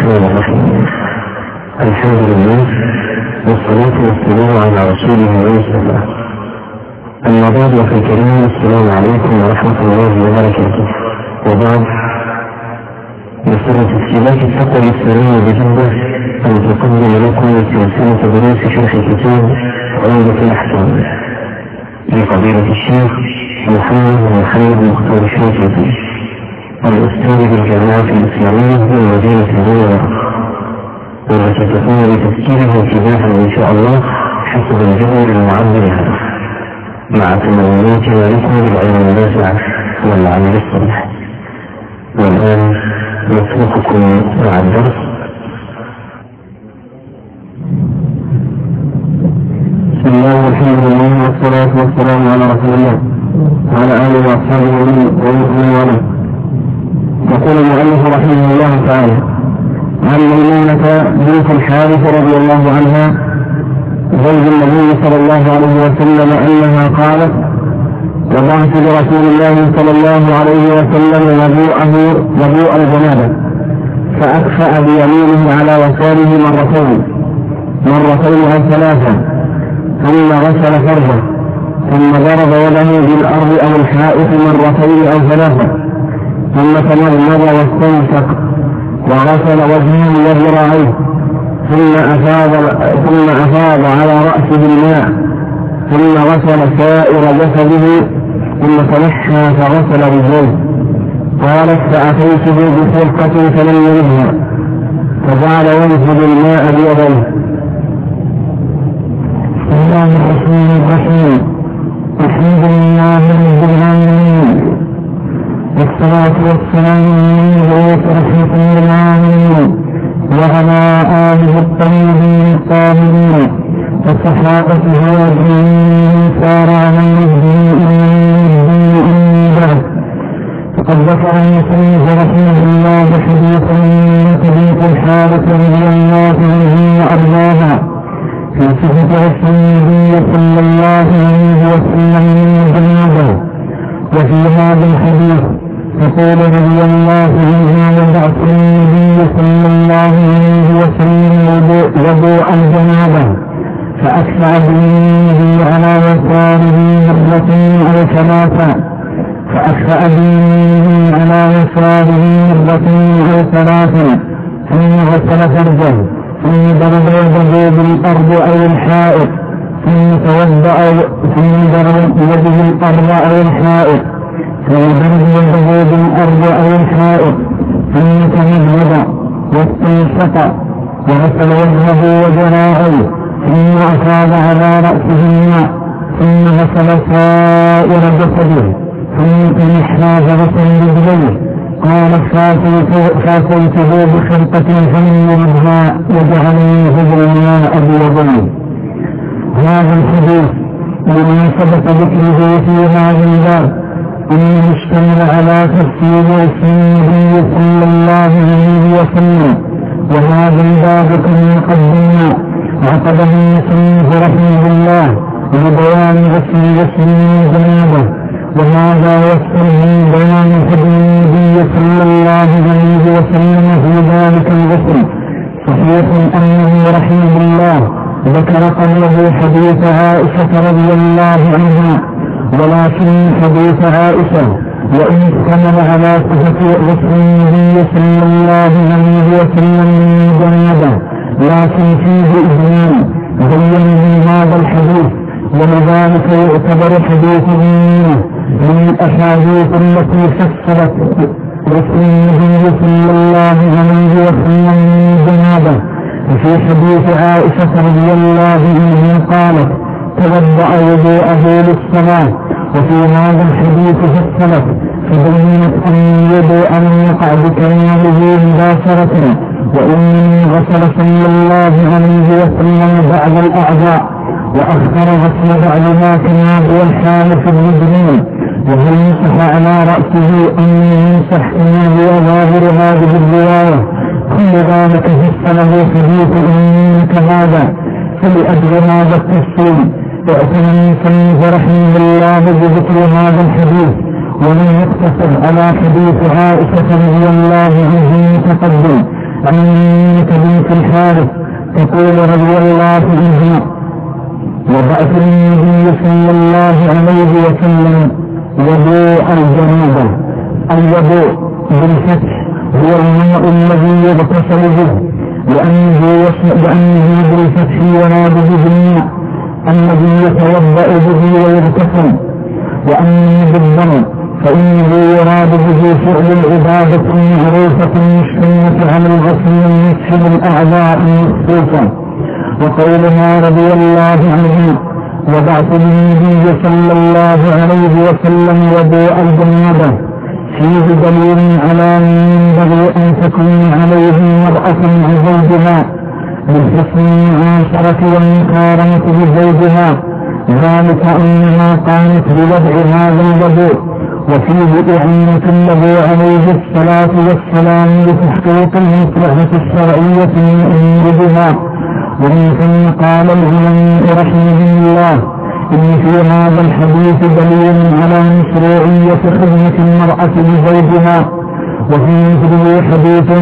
الرحمن الرحيم. الحمد لله والصلاة والسلام على رسوله ومصطفى. أما بعد، وفي الكريم السلام عليكم ورحمة الله وبركاته. وبعد، نسر تسجيلات التقوى الإسلامية بجدة أن تقدم لكم سلسلة دروس شرح كتاب عمدة الأحكام لفضيلة الشيخ محمد مختار الشافعي الأستاذ بالجامعة الإسلامية بمدينة الرياض، والتي تكون بتسجيلها اتباعا إن شاء الله حسب الجدول المعد، مع تمنياتنا لكم بالعلم النافع والعمل الصالح. والآن نترككم مع الدرس. بسم الله والحمد لله والصلاة والسلام على رسول الله وعلى آله وأصحابه ومن والاه. يقول المؤلف رحمه الله تعالى: عن ميمونة بنت الحارث رضي الله عنها زوج النبي صلى الله عليه وسلم أنها قالت: وضعت لرسول الله صلى الله عليه وسلم وضوء الجنابة فأكفأ بيمينه على وساره مرتين أو ثلاثة، ثم غسل فرجه، ثم ضرب يده بالأرض أو الحائط مرتين أو ثلاثة، ثم تمضمض واستنشق وغسل وجهه وذراعيه، ثم أفاض على رأسه الماء، ثم غسل سائر جسده، ثم تنحى فغسل رجليه. قالت: فأتيته بفرقة فلم يردها، فجعل ينفذ الماء بيديه. بسم الله الرحمن الرحيم. الحمد لله رب العالمين، والصلاة والسلام على رحمة للعالمين وعلى آله الطيبين الطاهرين وصحابته أجمعين سار على نهجهم إلى بعد. فقد ذكر المصنف رحمه الله حديث بنت الحارث رضي الله عنه وأرضاها في صفة غسل النبي صلى الله عليه وسلم من جنابه. وفي هذا الحديث يقول رضي الله عنه: وضعت النبي صلى الله عليه وسلم وضوء الجنابة فأكفأ بيمينه على يساره مرتين أو ثلاثة، ثم غسل فرجه، ثم ضرب يده بالأرض أو الحائط، ثم ضرب يده بالأرض أو الحائط، ثم تمضمض واستنشق وغسل وجهه وذراعيه، ثم أفاض على رأسه الماء، ثم غسل سائر جسده، ثم تنحى فغسل رجليه. قال: فاتيته بخرقة فلم يردها وجعل ينفذ الماء بيديه. هذا الحديث لما سبق ذكره في هذا الباب أنه اشتمل على تفسير اسم النبي صلى الله عليه وسلم، وهذا الباب كما قدمنا عقده المصنف رحمه الله لبيان غسل الجنابة، وهذا يذكر من بيان حكم النبي صلى الله عليه وسلم في ذلك الغسل. صحيح أنه رحمه الله ذكر قبله حديث عائشة رضي الله عنها، ولكن حديث عائشة وإن اشتمل على صفة غسل النبي صلى الله عليه وسلم من جنابه، لكن فيه إجمال بين هذا الحديث، ولذلك يعتبر حديث من الأحاديث التي فسرت غسل النبي صلى الله عليه وسلم من جنابه. وفي حديث عائشة رضي الله عنها قالت: توضأ وضوءه للصلاة. وفي هذا الحديث فسرت فبينت أن الوضوء لم يقع بكماله مباشرة، وإنما غسل صلى الله عليه وسلم بعض الأعضاء وأخر غسل بعضها كما هو الحال في الرجلين. وهل يمسح على رأسه أن يمسح كما هو ظاهر هذه الرواية؟ كل ذلك فسره حديث أمك هذا. فلأجل هذا التفصيل اعتنى المصنف رحمه الله بذكر هذا الحديث، ولم يقتصر على حديث عائشة رضي الله عنها المتقدم، عن بنت الحارث تقول رضي الله عنها: وبعث النبي صلى الله عليه وسلم وضوء الجنابة. الوضوء بالفتح هو الماء الذي يغتسل به، لأنه بالفتح يراد به الماء الذي يتوضأ به ويغتسل، وأما بالضم فإنه يراد به فعل العبادة المعروفة المشتملة على الغسل والمسح بالأعضاء المخصوصة. وقولها رضي الله عنه: وبعث النبي صلى الله عليه وسلم وضوء الجنابة، فيه دليل على أن ينبغي أن تكون عليه المرأة مع زوجها بالحسن المعاشرة والمقارنة بزوجها، ذلك أنها قامت بوضع هذا الوضوء وفيه إعانة له عليه الصلاة والسلام لتحقيق المصلحة الشرعية المأمور بها. ومن ثم قال العلماء رحمه الله: إن في هذا الحديث دليل على مشروعية خدمة المرأة لزوجها. وفي مثله حديث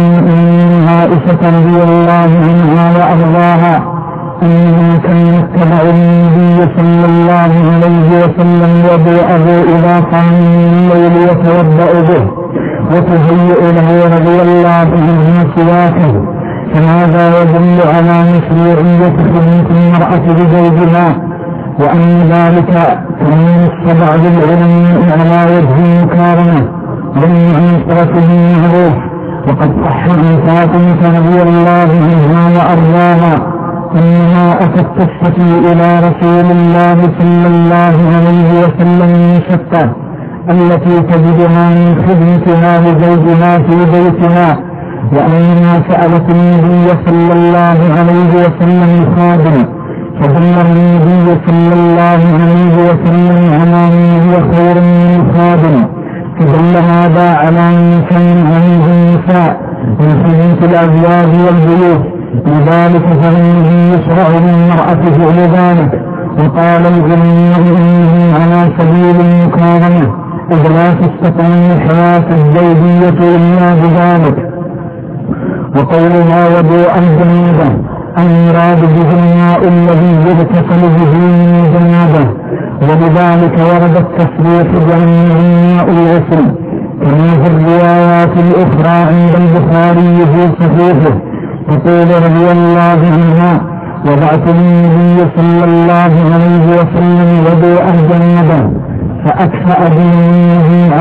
من عائشة رضي الله عنها وأرضاها أنه كان يتبع النبي صلى الله عليه وسلم وضوءه إذا قام من الليل يتوضأ به، وتهيئ له رضي الله عنه سواكه. فهذا يدل على مشروعية خدمة المرأة لزوجها، وأن ذلك كان بعض العلماء على وجه المقارنة بالمعاشرة بالمعروف. وقد صح عن فاطمة رضي الله عنها وأرضاها أنها أتت تشتكي إلى رسول الله صلى الله عليه وسلم من شقة التي تجدها من خدمتها لزوجها في بيتها، وأنها سألت النبي صلى الله عليه وسلم الخادم، فدل النبي صلى الله عليه وسلم على من هو خير من الخادم، فدل هذا على أن كان عليه النساء من خدمة الأزواج والبيوت، لذلك فإنه يشرع للمرأة فعل ذلك. وقال العلماء إنه على سبيل المقارنة، إذ لا تستقيم الحياة الزوجية إلا بذلك. وقولها وضوء الجنابة المراد به الماء الذي يغتسل به من الجنابة، ولذلك ورد التصريح بأنه ماء الغسل، كما في الروايات الأخرى عند البخاري في صحيحه. تقول رضي الله عنها: وضعت النبي صلى الله عليه وسلم وضوء الجنابة فأكفأ بيمينه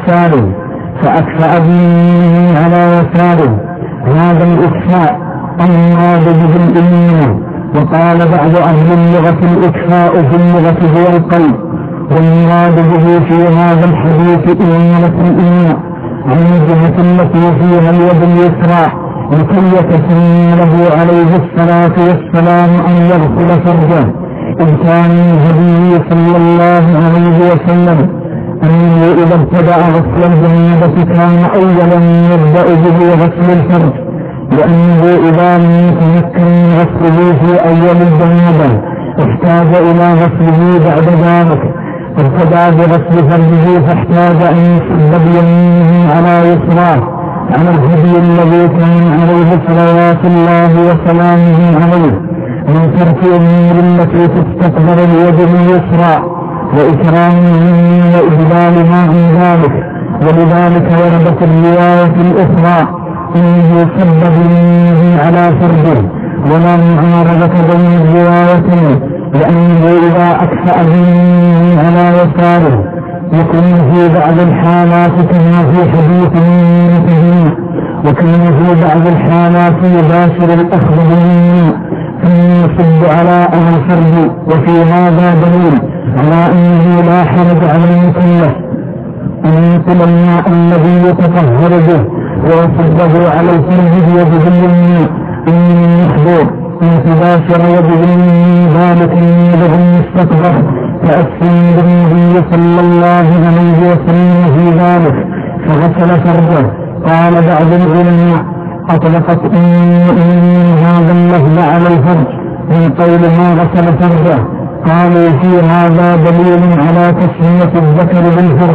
على يساره. هذا الإكفاء المراد به الإيمان. وقال بعض أهل اللغة الإكفاء في اللغة هو القلب، والمراد به في هذا الحديث إمالة الإيمان عن الجهة التي فيها اليد اليسرى، لكي يتسنى له عليه الصلاة والسلام أن يغسل فرجه. إذ كان النبي صلى الله عليه وسلم أنه إذا ابتدأ غسل الجنابة كان أولا يبدأ به غسل الفرج، لأنه إذا لم يتمكن من غسله في أول الجنابة احتاج إلى غسله بعد ذلك، ابتدأ بغسل فرجه فاحتاج أن يصب بيمينه على يسراه على الهدي الذي كان عليه صلوات الله وسلامه عليه من ترك الأمور التي تستقبل اليد اليسرى وإكرام اليمين وإجلالها عن ذلك. ولذلك وردت الرواية الأخرى إنه صب بيمينه على فرجه، ولا معارضة بين الروايتين، لأنه إذا أكفأ بيمينه على يساره يكون في بعض الحالات كما في حديث المنتهين، وكان في بعض الحالات يباشر الأخذ باليمين ثم يصب على الفرج. وفي هذا دليل على أنه لا حرج على المكلف أن ينقل الماء الذي يتطهر به ويصبه على الفرج بيده اليمين إن المحظور أن تباشر يده اليمين ذلك النبغ المستقبل تأسي بالنبي صلى الله عليه وسلم في ذلك فغسل فرجه. قال بعض العلماء: أطلقت هذا اللفظ على الفرج من قول ما غسل فرجه، قالوا في هذا دليل على تسمية الذكر بالفرج،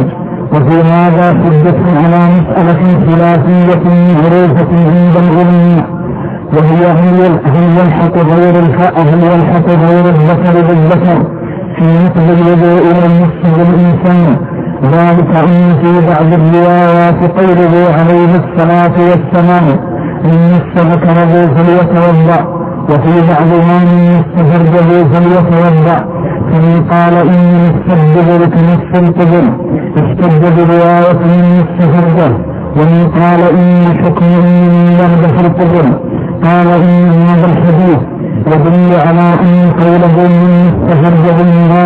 وفي هذا حجة على مسألة خلافية معروفة عند العلماء، وهي هل يلحق غير الذكر بالذكر في نقض الوضوء والمسح بالإنسان؟ ذلك أن في بعض الروايات قوله عليه الصلاة والسلام إن مس ذكره فليتوضأ، وفي بعضها من مس فرجه فليتوضأ. فمن قال إن السبب كنص القبل استجد برواية من مس فرجه، ومن قال إن حكم من يرد في القبل قال إن هذا الحديث يدل على أن قوله من مس فرجه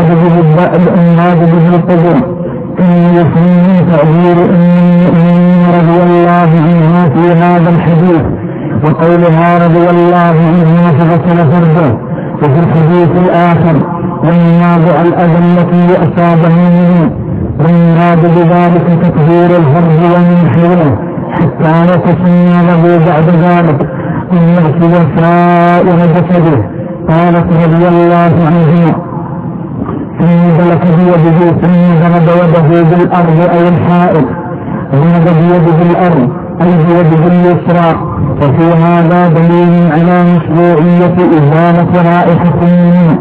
المراد به القبل إن يفهم تعبير أن رضي الله عنها في هذا الحديث، وقولها رضي الله عنها فغسل فرجه. وفي الحديث الآخر والمنابع الأذى التي أصابها منه، والمراد بذلك تكبير الفرج ومن حوله حتى يتسنى له بعد ذلك أن يغسل سائر جسده. قالت رضي الله عنها ثم دلك بيده ثم ضرب يده بالأرض أو الحائط، ضرب بيده الأرض أي بيده اليسرى. وفي هذا دليل على مشروعية إزالة رائحة منه،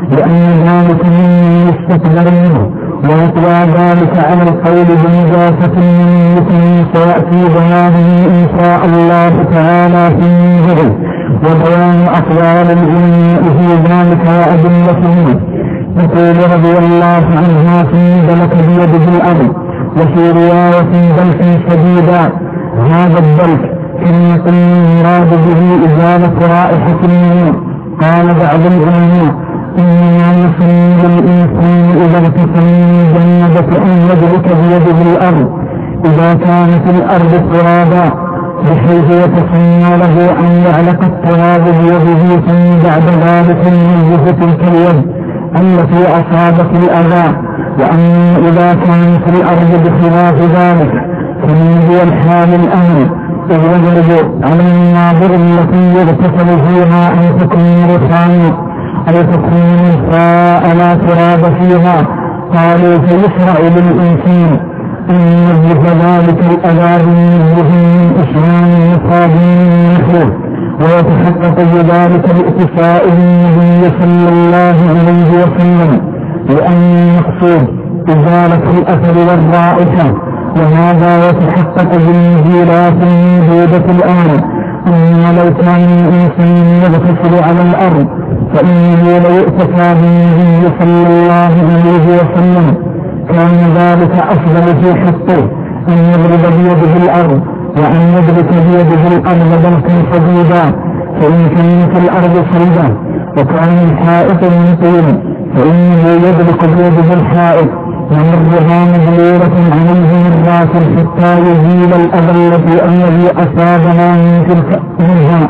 لأن ذلك مما يستكبر منه، ويطوى ذلك على القول بنجاسة من مثل سيأتي بيانه إن شاء الله تعالى في منزله، وبيان أقوال العلماء في ذلك وأدلتهم. يقول رضي الله عنها ثم دلك بيده الأرض، وفي رواية دلك شديدا. هذا الدلك كما يكون المراد به إزالة رائحة منه. قال بعض العلماء إنما يصيب الإنسان إذا اغتسل من جنبة أن يدرك بيده الأرض إذا كانت الأرض ترابا، بحيث يتسنى له أن يعلق التراب بيده ثم بعد ذلك ينزف تلك اليد التي أصابت الأذى. وأما إذا كانت الأرض بخلاف ذلك فمن هو الحال الأمر، إذ يجب على الناظر التي يغتسل فيها أن تكون رخامة أو تكون نساء لا تراب فيها. قالوا فيشرع للإنسان أن ينزف ذلك الأذى من إشرام مصابين نحوه، ويتحقق بذلك باكتفاء النبي صلى الله عليه وسلم، لأن المقصود إزالة الأثر والرائحة. وهذا يتحقق بالنزيلات الموجودة الآن. أما لو كان الإنسان يغتسل على الأرض فإنه لو اكتفى بالنبي صلى الله عليه وسلم كان ذلك أفضل في حقه أن يضرب بيده الأرض، وأن يدرك بيده الأرض دلكا شديدا. فإن كانت الأرض صلبة وكان الحائط مطيلا فإنه يدرك بيده الحائط ومرها مبلورة عليه مرات حتى يزيل الأذى الذي أصابها من تلك منها.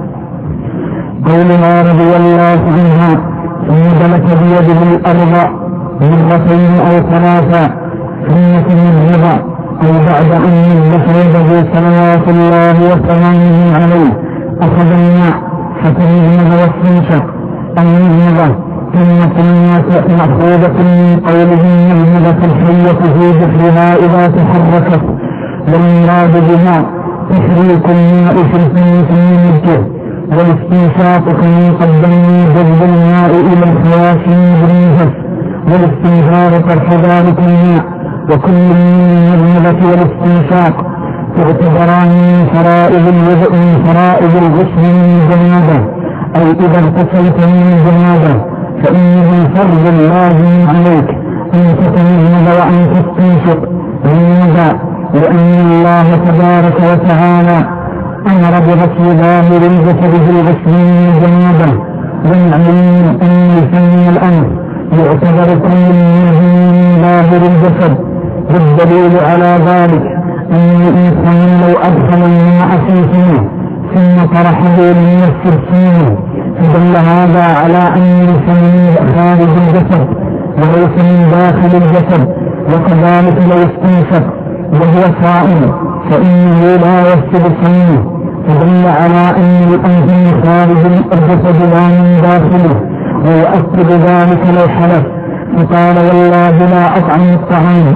قولها رضي الله عنها ثم دلك بيده الأرض مرتين أو ثلاثة ثم تمرها، أو بعد أن يذبح يده صلوات الله وسلامه عليه أخذ الماء فتمرها واستنشق المذنبة. ثم كلمات مأخوذة من قوله المذنبة الحية في جحرها إذا تحركت، والمراد بها تحريك الماء في الفم ثم الجهد، والاستنشاق كما قدمنا جذب الماء إلى الخواشيم بالنفس، والاستنشاق طرح ذلك الماء. وكل من المذنبة والاستنشاق تعتبران من فرائض الوضوء من فرائض الغسل من الجنابة، أو إذا اغتسلت من الجنابة فإنه فرض لازم عليك أن تتمذنب وأن تستنشق. لماذا؟ لأن الله تبارك وتعالى أمر بغسل ظاهر الجسد بالغسل من الجنابة، والعلم أن لسان الأمر يعتبر كل من ظاهر الجسد. والدليل على ذلك أن الإنسان لو أدخل الماء في فمه ثم طرحه ليغسل فمه فدل هذا على أن الفم خارج الجسد وليس من داخل الجسد. وكذلك لو استنشق وهو صائم فإنه لا يفسد فمه، فدل على أن الأنف خارج الجسد لا من داخله. ويؤكد ذلك لو حلف فقال والله لا أطعم الطعام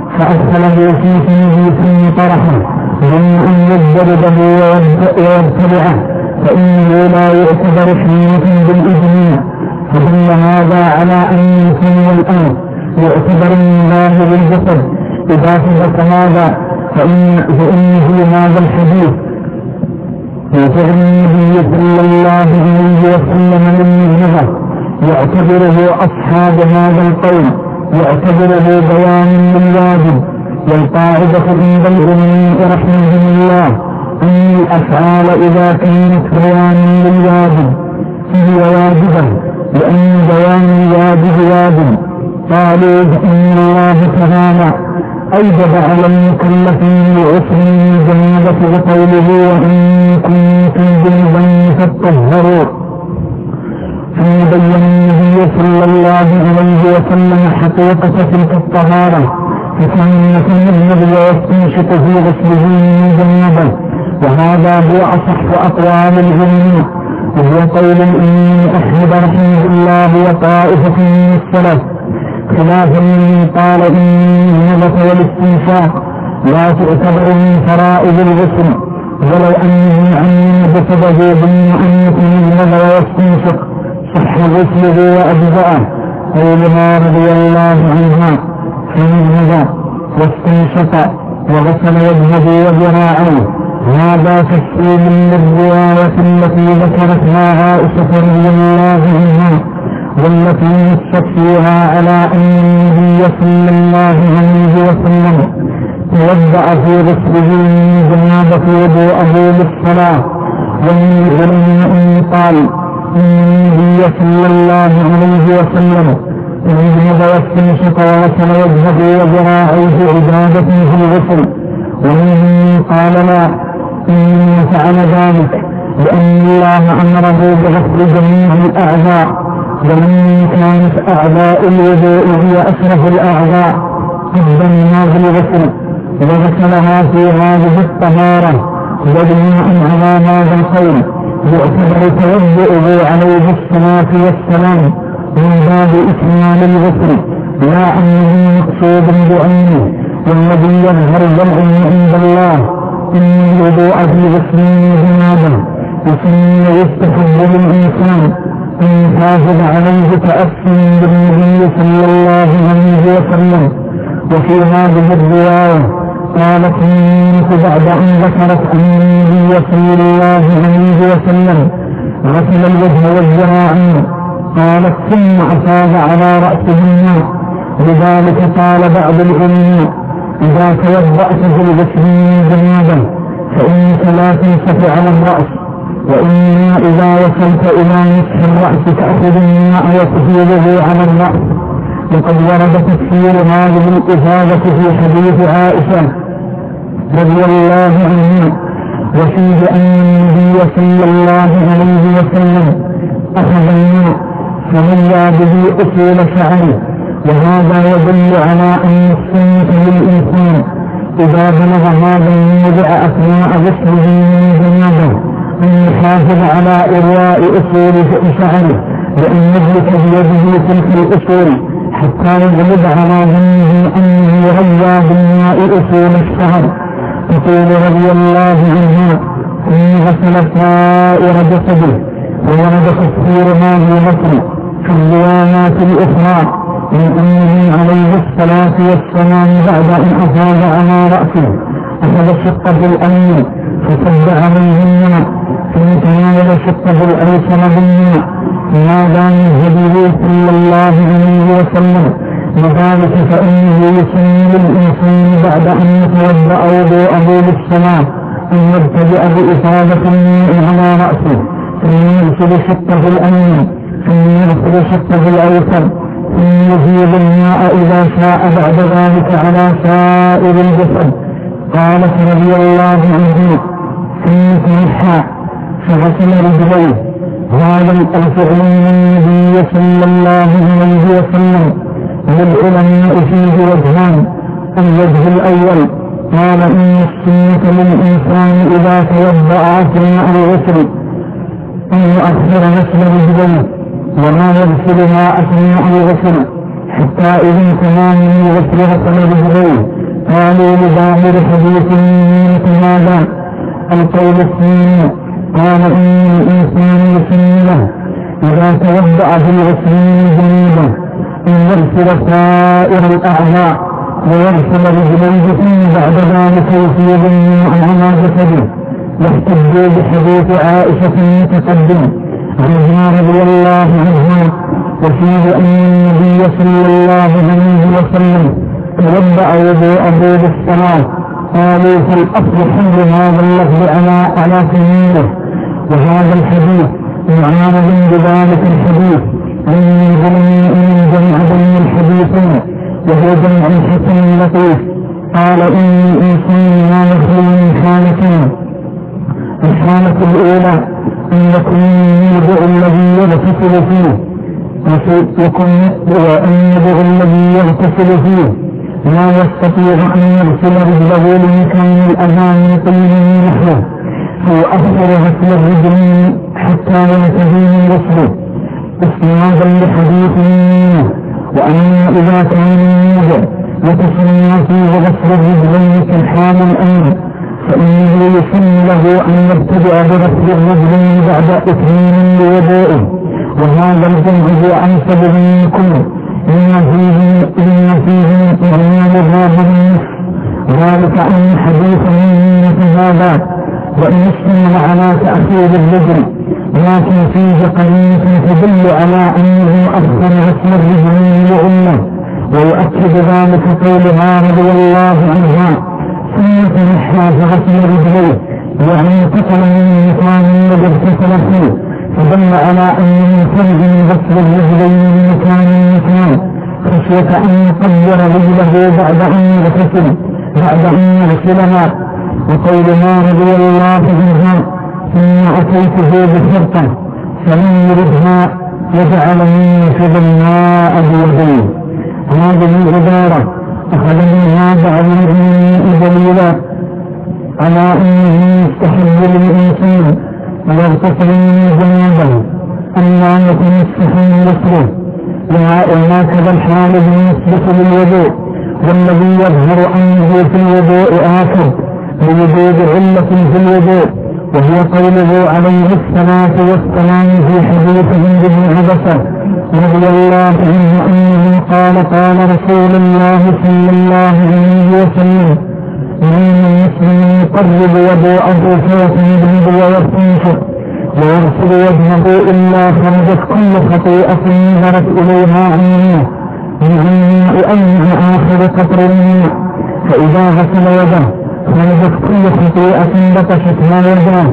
فأدخله في فيه ثم طرحه ظن أن يجذبه ويبتلعه فإنه لا يعتبر حمية بالإجماع، فدل هذا على أن يكون الأمر يعتبر من الله بالجسد. إذا ثبت هذا فإنه هذا الحديث وفعل النبي صلى الله عليه وسلم للمذهب يعتبره أصحاب هذا القول يعتبره بيان للواجب. والقاعدة عند العلماء رحمهم الله أن الأفعال إذا كانت بيانا للواجب فهي واجبة، لأن بيان الواجب واجب. قالوا بأن الله تعالى أوجب على المكلفين العسر من الجنابة بقوله وإن كنتم جنبا فاطهروا، فبين النبي صلى الله عليه وسلم حقيقة تلك الطهارة، فكان النبي يستنشق في غسله من الجنابة. وهذا هو أصح أقوال العلماء، وهو قول الإمام أحمد رحمه الله وطائفة من السلف، خلافا من قال إن النبة والاستنشاق لا تعتبر من فرائض الغسل، ولو أنه عن جسده ضمن أن يتنزل ويستنشق صح غسله وأجزاءه. قولها رضي الله عنها فنزل واستنشق وغسل وجهه وذراعيه، هذا تفصيل للرواية التي ذكرتها عائشة رضي الله عنها والتي نصت فيها على أن النبي صلى الله عليه وسلم توضأ في غسله من جنابة وضوءه للصلاة. ومن العلماء قال إن النبي صلى الله عليه وسلم يجب واستنشق وغسل وجهه وذراعيه عبادة في الغسل. ومنهم قال لا، إنه فعل ذلك لأن الله أمره بغسل جميع الأعضاء، ومن كانت أعضاء الوضوء هي أشرف الأعضاء قدمنا في الغسل وغسلها في هذه الطهارة. وبناء على هذا القول يعتبر توضؤه عليه الصلاة والسلام من باب إكمال الغسل، لا أنه مقصود بعينه. والذي يظهر العلم عند الله إن الوضوء في غسل جنابه وثم يستحب للإنسان أن يحافظ عليه تأسيا بالنبي صلى الله عليه وسلم. وفي هذه الرواية قالت الناس بعد أن ذكرت أن النبي صلى الله عليه وسلم غسل الوجه والذراعين قالت ثم أفاض على رأسه الماء. لذلك قال بعض العلماء إذا توضأت في الغسل من جنابه فإنك لا تنصف على الرأس، وإنما إذا وصلت إلى نصف الرأس تأخذ الماء وتفيضه على الرأس. وقد ورد تفسير هذه الإفاضة في حديث عائشة رضي الله عنها، وفيه أن النبي صلى الله عليه وسلم أخذ الماء فملى به أصول شعره. وهذا يدل على أن السنة للإنسان إذا بلغ هذا الموضع أثناء غسله من جنابه أن يحافظ على إرواء أصول شعره، لأن يدرك بيده تلك الأصول حتى يغلب على ظنه أنه يغلى بالماء أصول الشعر. تقول رضي الله عنها إن غسل سائر جسده. وورد تفسير هذه الغسل في الروايات الأخرى من أنه عليه الصلاة والسلام بعد أن أفاض على رأسه أخذ شقه الأيمن فصب عليه الماء ثم تناول شقه الأيسر بالماء، هذا من هديه صلى الله عليه وسلم. لذلك فإنه يسن للإنسان بعد أن يتوضأ وضوءه للصلاة أن يبتدئ بإفاضة الماء على رأسه ثم يغسل شقه الأيمن ثم يغسل شقه الأيسر ثم يزيد الماء إذا شاء بعد ذلك على سائر الجسد. قالت رضي الله عنه ثم تنحى فغسل رجليه. هذا الفعل من النبي صلى الله عليه وسلم. للعلماء فيه وجهان. الوجه الأول قال إن السنة للإنسان إذا توضأ أثناء الغسل أن يؤخر غسل رجليه وما يغسلها أثناء الغسل حتى إذا تمام الغسل غسل رجليه قالوا لظاهر حديث من هذا القول الثاني قال إن الإنسان يسمى إذا توضأ في الغسلين جنوبا أن يغسل سائر الأعضاء ويغسل رجليه ثم بعد ذلك يفيض الماء على جسده. واحتجوا بحديث عائشة المتقدم عنها رضي الله عنها وفيه أن النبي صلى الله عليه وسلم توضأ وضوءه بالصلاة. قالوا فالأصل حمل هذا اللفظ على سنينه، وهذا الحديث معارض بذلك الحديث أن جمع بين الحديثين وهو جمع حسن لطيف. قال إن الإنسان لا يخلو من حالتين: الحالة الأولى أن يكون الوضوء الذي يغتسل فيه وأن الوضوء الذي يغتسل فيه لا يستطيع أن يغسل رجله لمكان الأذى من طين نحوه، فيؤخر غسل الرجل حتى ينتهي من غسله استنادا لحديث منه. وأما إذا كان يوجد يتسنى فيه غسل الرجلين كالحال الآن فإنه يسن له أن يبتدأ بغسل الرجلين بعد إتمام لوضوئه، وهذا الجمع هو أنسب منكم إن فيه إعلان الراهب ذلك أن حديث من هذا وإن اشتمل على تأخير الرجل، لكن فيه قرينة تدل على أنه أخر غسل الرجلين لعلة. ويؤكد ذلك قولها رضي الله عنها ثم تنحى في غسل رجليه، يعني انتقل من مكان الذي اغتسل فيه، فدل على أنه فرج من غسل الرجلين من مكان خشية أن يقدر رجله بعد أن يغسلها. وقولها رضي الله عنها ثم أتيته بخرقة فلم يردها وجعل ينفذ الماء بيديه. هذه العبارة أخذ منها بعض المؤمنين دليلا على أنه يستحب للإنسان يغتسل من جنابه أن لا يتمسح من غسله، وهكذا الحال بالنسبة للوضوء، والذي يظهر أنه في الوضوء آخر لوجود علة في الوضوء، وهو قوله عليه الصلاة والسلام في حديث عند بن عبسة رضي الله عنه أنه قال رسول الله صلى الله عليه وسلم: إن المسلم يقرب وضوءه فيتمضمض ويستنشق ويغسل وجهه إلا خرجت كل خطيئة نظرت إليها عينه من أن آخر قطر الماء، فإذا غسل وجهه خرجت كل خطيئة بطشتها وجهه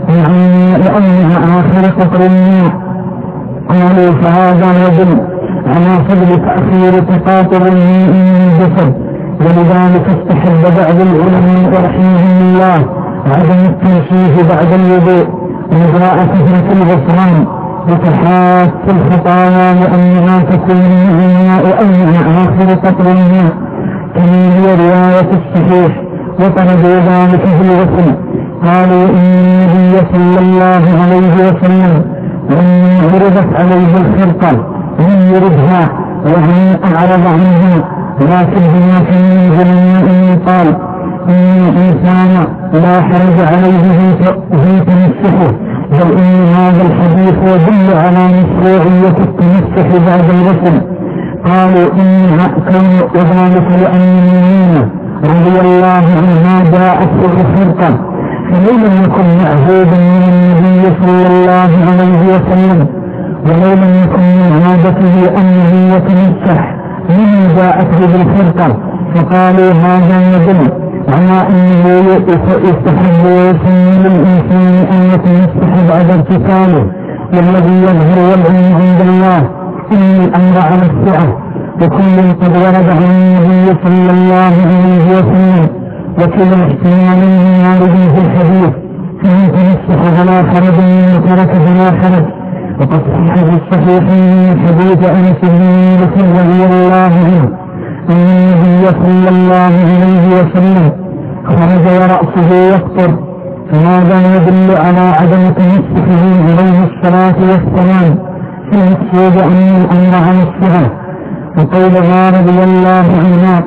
لأن آخر قطر الماء. قالوا فهذا يدل على فضل تأخير تقاطر الماء من الجسد، ولذلك استحب بعض العلماء رحمهم الله عدم التنشيف بعد الوضوء وجاء كثرة الغفران وتحات الخطايا لأنها تكون من الماء أي آخر قطر الماء، كما هي رواية الصحيح وطردوا ذلك في الغسل. قالوا إن النبي صلى الله عليه وسلم وإن عرضت عليه الخرقة لم يردها وهم أعرض عنها، لكن هما كان من قال إن الإنسان لا حرج عليه في تمسحه، بل إن هذا الحديث يدل على مشروعية التمسح بعد الغسل. قالوا إنها كان وذلك لأن المؤمنين رضي الله عنها جاءت بالخرقة فلو لم يكن معهودا من النبي صلى الله عليه وسلم، ولو لم يكن من عادته أنه يتمسح من جاءته بالخرقة، فقالوا هذا يدل على أنه يستحب ويسن للإنسان أن يتمسح بعد اغتساله، والذي يظهر والعلم عند الله إن الأمر على السعة، وكل قد ورد عن النبي صلى الله عليه وسلم، وكل احتمال وارد في الحديث، فمن تمسح فلا حرج ومن ترك فلا حرج. وقد صح في الصحيح من حديث أنس بن مالك رضي الله عنه أن النبي صلى الله عليه وسلم خرج ورأسه يقطر، فهذا يدل على عدم تمسحه عليه الصلاة والسلام، فالمقصود أن الأمر على الصحة. وقولها رضي الله عنها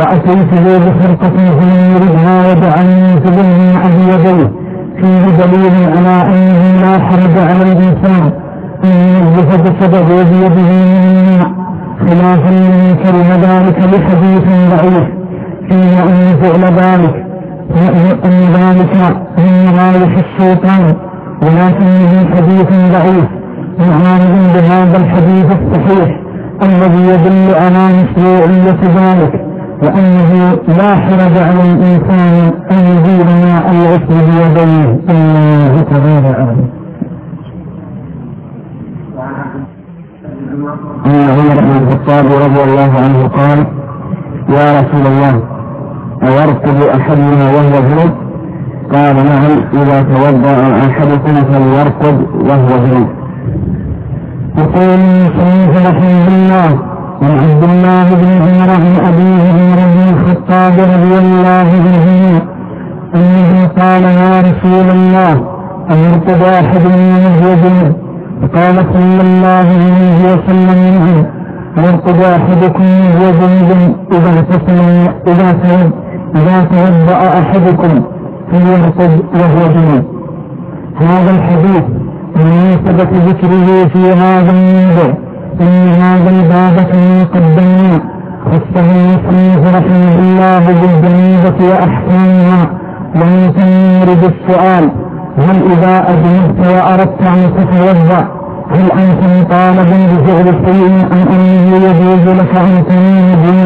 فأتيته بخرقة فلم يردها وجعلني في ظلم أبي يديه فيه دليل على أنه لا حرج على الإنسان أن ينظف جسده بيده من خلافا لمن كره ذلك لحديث ضعيف فيه أن فعل ذلك من مرايح الشيطان ولكنه حديث ضعيف معارض بهذا الحديث الصحيح الذي يدل على مشروعية ذلك وأنه لا حرج على الإنسان أن يزيل ماء الغسل بيديه الله تعالى أعلم. عن عمر بن الخطاب رضي الله عنه قال: يا رسول الله، أيرقد أحدنا وهو جنب؟ قال: نعم، إذا توضأ أحدكم فليرقد وهو جنب. يقول المصنف رحمه الله: عن عبد الله بن عمر عن أبيه عمر بن الخطاب رضي الله عنه أنه قال: يا رسول الله، أيرقد أحدنا وهو جنب؟ فقال صلى الله عليه وسلم: نعم، يرقد أحدكم وهو جنب إذا توضأ أحدكم فليرقد وهو جنب. هذا الحديث بمناسبة ذكره في هذا الموضع إن هذا الباب كما قدمنا خصه المصنف رحمه الله بالجنابة وأحكامها، ولكن يرد السؤال: هل إذا أذنبت وأردت أن تتوضأ هل أنت مطالب بفعل شيء أم أنه يجوز لك أن تنام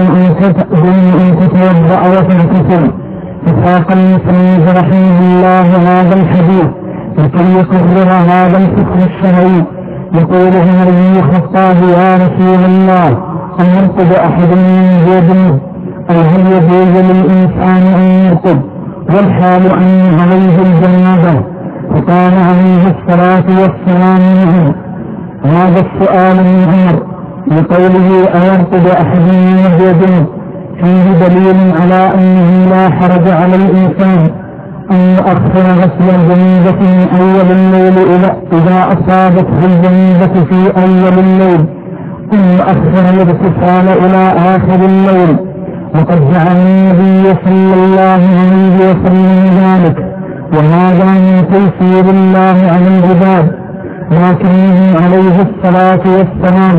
دون أن تتوضأ وتغتسل؟ فساق المصنف رحمه الله هذا الحديث لكي يقرر هذا الفقه الشرعي. يقول عمر بن الخطاب: يا رسول الله، أن يرقد أحد من جنب؟ أي هل يجوز للإنسان أن يرقد والحال أن عليه الجنابة؟ فقال عليه الصلاة والسلام: نعم. هذا السؤال من عمر لقوله أيرقد أحد من جنب فيه دليل على أنه لا حرج على الإنسان أن يؤخر غسل الجنابة من أول الليل إذا أصابته الجنابة في أول الليل، أن يؤخر الاغتسال إلى آخر الليل، وقد جعل النبي صلى الله عليه وسلم ذلك، وهذا من تيسير الله على العباد، لكنه عليه الصلاة والسلام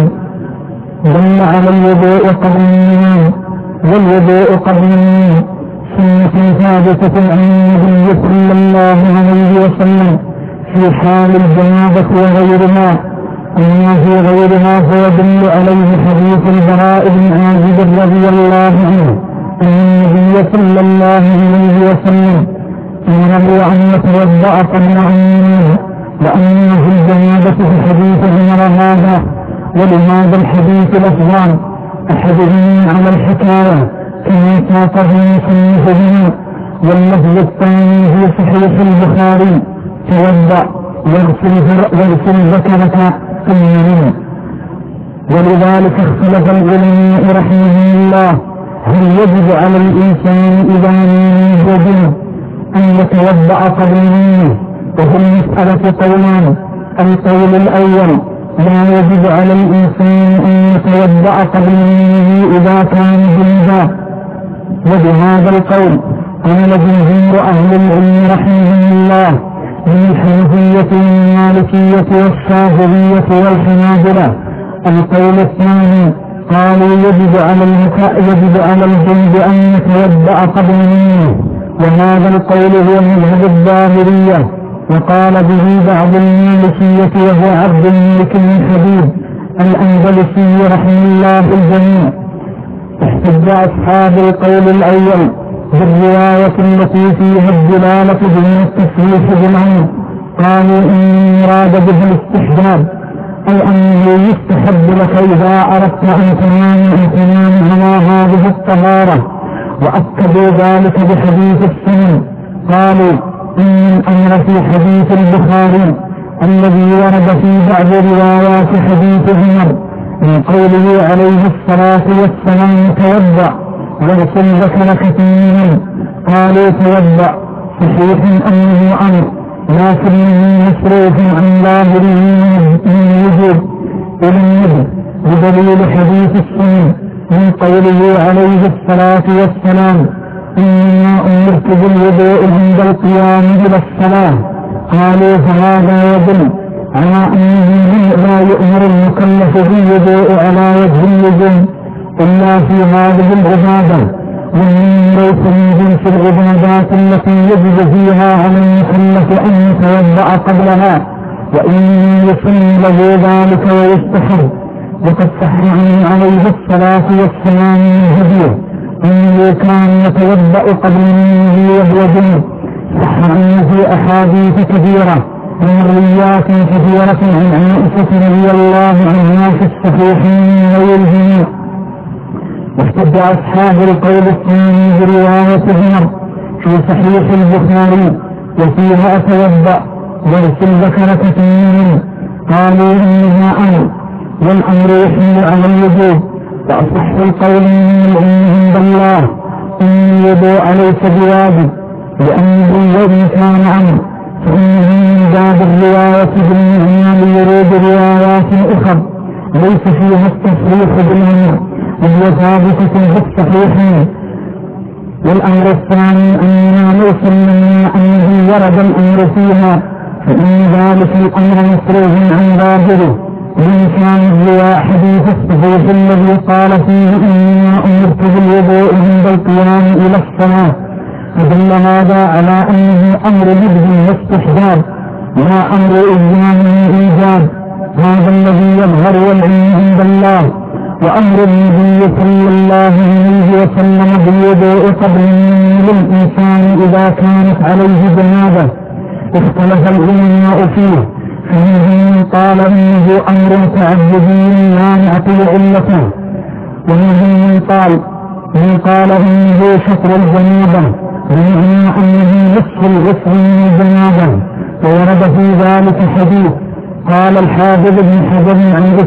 دل على الوضوء قبل النوم، والوضوء قبل النوم سنة ثابتة عن النبي صلى الله عليه وسلم في حال الجنابة وغيرها، أما في غيرها فيدل عليه حديث البراء بن عازب رضي الله عنه أن النبي صلى الله عليه وسلم أمره أن يتوضأ قبل أن ينام، لأنه في الجنابة في حديث عمر هذا، ولهذا الحديث لفظان: أحدهما على الحكاية كما ساقه مصنفه، واللفظ الثاني في صحيح البخاري: توضأ واغسل ذكرك ثم نم. ولذلك اختلف العلماء رحمهم الله هل يجب على الإنسان إذا نام وجنب أن يتوضأ قبل نومه؟ وفي المسألة قولان: القول الأول: لا يجب على الإنسان أن يتوضأ قبل نومه إذا كان جنبا، وبهذا القول قال جمهور أهل العلم رحمهم الله من الحنفية والمالكية والشافعية والحنابلة. القول الثاني قالوا يجب على الجنب أن يتوضأ قبل نومه، وهذا القول هو مذهب الظاهرية، وقال به بعض المالكية وهو عبد الملك بن حبيب الأندلسي رحمه الله الجميع. احتج أصحاب القول الأول بالرواية التي فيها الدلالة دون التصريح بالعين، قالوا إن مراد به الاستحباب، أي أنه يستحب لك إذا أردت أن تنام على هذه الطهارة، وأكدوا ذلك بحديث السنن. قالوا إن الأمر في حديث البخاري الذي ورد في بعض روايات حديث عمر من قوله عليه الصلاة والسلام: توضأ واغسل ذكرك ثم. قالوا توضأ صحيح أنه أمر، لكنه مصروف عن ظاهره من الوجوب إلى النبي بدليل حديث السنن، من قوله عليه الصلاة والسلام: إنما أمرت بالوضوء عند القيام إلى الصلاة. قالوا: فهذا يدل على أنه لا يؤمر المكلف بالوضوء على وجه اللزوم إلا في هذه العبادة، ومن ليس من جنس العبادات التي يجب فيها على المكلف أن يتوضأ قبلها، وإن يسن له ذلك ويستحب. وقد صح عنه عليه الصلاة والسلام من هديه أنه كان يتوضأ قبل منه وهو جنب. صح عنه في أحاديث كثيرة ومرويات كثيرة عن عائشة رضي الله عنها في الصحيحين وغيرهما. واحتج أصحاب القول الثاني برواية عمر في صحيح البخاري وفيها: أتوضأ واغسل ذكرك منه. قالوا: إنها أمر، والأمر يحمل على الوجوب. وأصح القول من العلم عند الله إن الوضوء ليس بواجب، لأنه وإن كان أمر فإنه من باب الرواية بالمعنى لورود روايات أخرى ليس فيها التصريح بالأمر، وهي ثابتة في الصحيحين. والأمر الثاني أننا لو سلمنا أنه ورد الأمر فيها فإن ذلك الأمر مصروف عن ظاهره، وإن كان الرواء حديث الصحيح الذي قال فيه: إنما أمرت بالوضوء عند القيام إلى الصلاة، فدل هذا على أنه أمر نبذ واستحباب لا أمر إلزام وإيجاب. هذا الذي يظهر والعلم عند الله. وأمر النبي صلى الله عليه وسلم بالوضوء قبل للإنسان إذا كانت عليه جنابة اختلف العلماء فيه، فمنهم من قال إنه أمر تعبدي لا نعطي علته، ومنهم من قال إنه شطر الجنابة، بمعنى أنه نصف الغسل من الجنابة. وورد في ذلك حديث قال الحافظ ابن حجر عن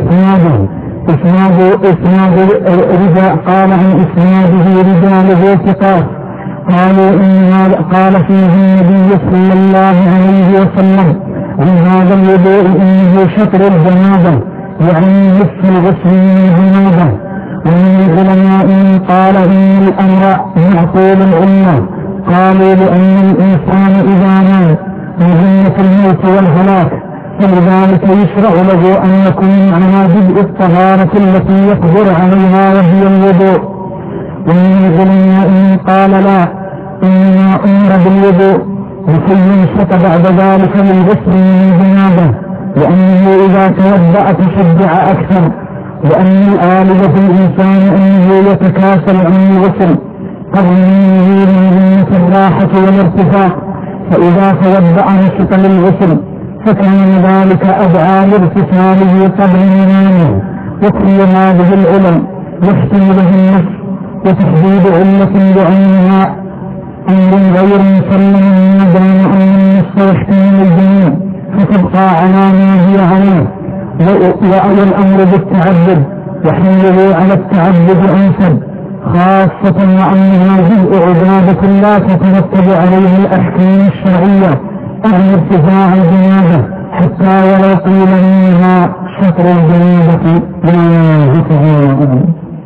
إسناد رجاء، قال عن إسناده رجاله ثقات، قالوا إن هذا قال فيه النبي صلى الله عليه وسلم عن هذا الوضوء إنه شطر الجنابة، يعني نصف الغسل من الجنابة. ومن العلماء من قال إن الأمر معقول العلة، قالوا لأن الإنسان إذا مات من الموت والهلاك فلذلك يشرع له أن يكون على بدء الطهارة التي يقدر عليها وهي الوضوء. ومن العلماء من قال لا، إنما أمر بالوضوء لكي ينشط بعد ذلك للغسل من الجنابة، لأنه إذا توضأ تشجع أكثر، لأن الآلة في الإنسان أنه يتكاسل عن الغسل قبل من الراحة والارتفاع، فإذا توضأ نشط للغسل فكان ذلك أدعى لارتفاعه قبل منامه. وكل هذه العلم يحتمله النفس وتحديد علة بعينها أمر غير مسلم ما دام أن النفس يحتمل الجميع فتبقى على ما هي عليه. وأولى الأمر بالتعبد وحمله على التعبد أنسب، خاصة وأن هذه عبادة لا تترتب عليه الأحكام الشرعية أهل ارتفاع الجنابة، حتى ولو قيل منها شطر الجنابة لا يجوز.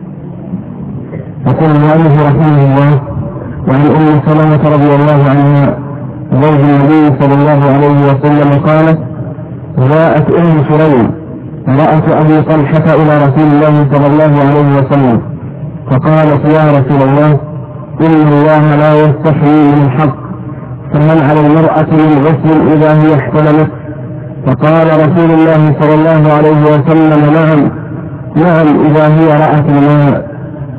يقول المؤلف رحمه الله: وعن أم سلمة رضي الله عنها زوج النبي صلى الله عليه وسلم قالت: جاءت أم سليم امرأة أبي طلحة إلى رسول الله صلى الله عليه وسلم فقالت: يا رسول الله، إن الله لا يستحيي من الحق، فهل على المرأة من غسل إذا هي احتلمت؟ فقال رسول الله صلى الله عليه وسلم: نعم إذا هي رأت الماء.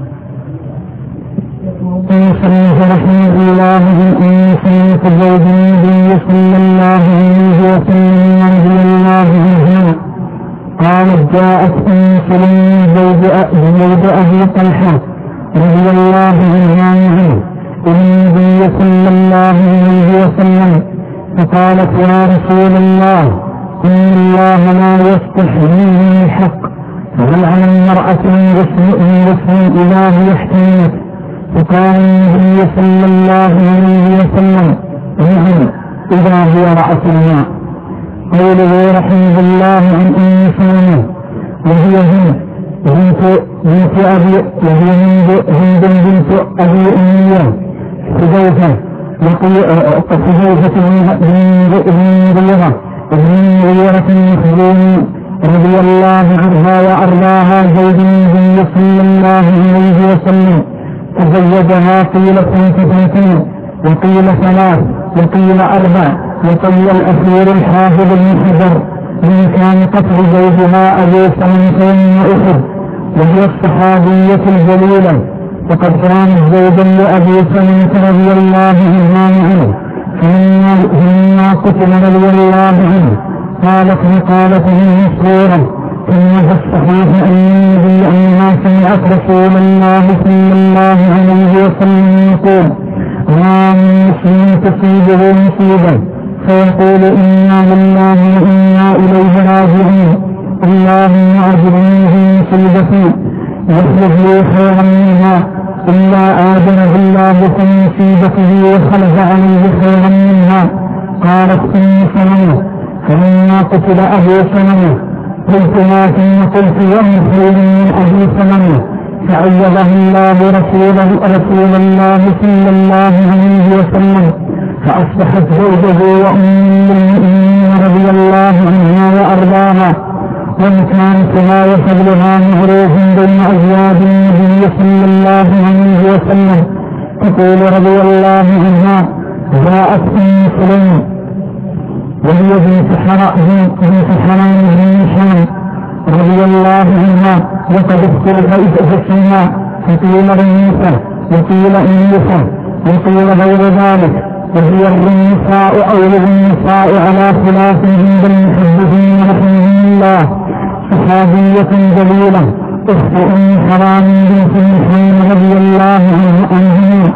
رحمه الله من سنة زوج النبي صلى الله عليه وسلم رضي الله عنه قالت: جاءت أم سليم زوج أبي طلحة رضي الله عنه إلى النبي صلى الله عليه وسلم فقالت: يا رسول الله، إن الله لا يستحيي من الحق، فهل على المرأة من غسل إذا هي احتملت؟ فقال النبي صلى الله عليه وسلم: نعم إذا هي رأت الماء. قوله رحمه الله عن أم سلمة وهي هنا بنت أبي وهي هند بنت أبي أمية حذيفة بن غيرة المخزومي رضي الله عنها وأرضاها زوج النبي صلى الله عليه وسلم تزوجها قيل 5 وقيل 3 وقيل 4 وقيل الأخير الحافظ بن حجر من كان قتل زوجها أبو سلمة وأحد وهي الصحابية الجليلة وقد كانت زوجا لأبي سلمة رضي الله عنه فلما قتل رضي الله عنه قالت مقالته مشهورة كما في الصحيح أنها سمعت رسول الله صلى الله عليه وسلم يقول ما من مسلم تصيبه مصيبة فيقول إنا لله وإنا إليه راجعون اللهم أجرني في مصيبتي واخلف لي خيرا منها إلا آجره الله في مصيبته وخلف عليه خيرا منها. قالت أم سلمة فلما قتل أبو سلمة قلتها ثم قلت ومن خير من أبي سلمة فعوضه الله رسول الله صلى الله عليه وسلم فأصبحت زوجه وأم المؤمنين رضي الله عنها وأرضاها ومكانتها وفضلها معروف بين أزواج النبي صلى الله عليه وسلم. تقول رضي الله عنها جاءت أم سلمة وهي بنت حرام بن هشام رضي الله عنها وقد اختلف اسمها فقيل رميسة وقيل أنيسة وقيل غير ذلك وهي الرميساء أو الرميساء على خلاف عند المحدثين رحمهم الله صحابية جليلة أخت أم حرام بنت هشام رضي الله عنها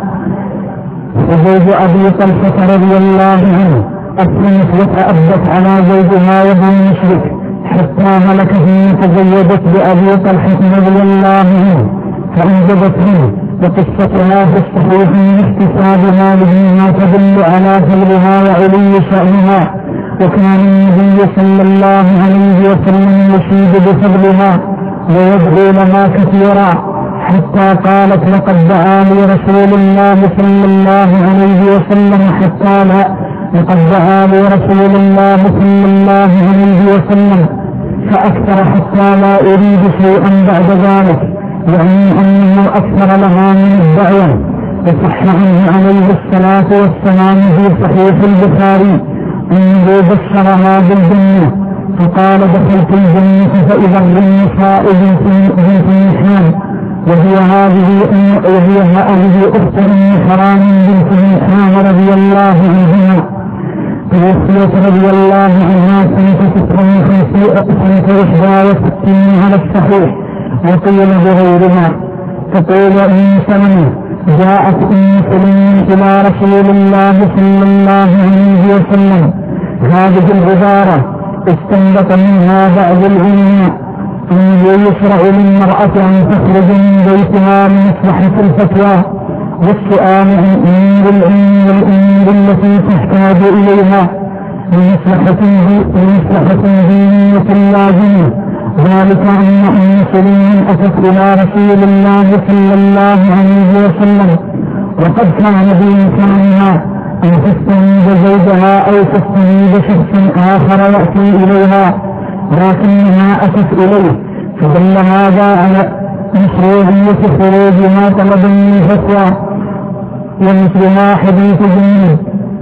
وزوج أبي طلحة رضي الله عنه أسلمت وتأبت على زوجها وهو مشرك حتى هلك حين تزوجت بأبي طلحة رضي الله عنه فأنجبت منه وقصتها في الصحيح من اكتسابها لما تدل على فضلها وعلي شأنها وكان النبي صلى الله عليه وسلم يشيد بفضلها ويدعو لها كثيرا حتى قالت لقد دعا لي رسول الله صلى الله عليه وسلم لقد دعا لي رسول الله صلى الله عليه وسلم فأكثر حتى لا أريد شيئا بعد ذلك يعني أنه أكثر لها من الدعوة. وصح عنه عليه الصلاة والسلام في صحيح البخاري أنه بشرها بالجنة فقال دخلت الجنة فإذا النساء بنت هشام وهي هذه أخت أم حرام بنت هشام رضي الله عنها توفيت رضي الله عنها سنة 61 على الصحيح وقيل بغيرها. تقول أم سلمة جاءت أم سلمة إلى رسول الله صلى الله عليه وسلم هذه العبارة استنبط منها بعض العلماء أنه يشرع للمرأة أن تخرج من بيتها لمصلحة الفتوى والسؤال عن الأمور التي تحتاج إليها لمصلحة دينية لازمة. ذلك أن أم سلمة أتت إلى رسول الله صلى الله عليه وسلم وقد كان بإمكانها أن تستنيب زوجها أو تستنيب شخص آخر يأتي إليها لكنها أتت إليه فدل هذا على مشروعية خروجها طلبا من فتوى. ومثلها حديث جنب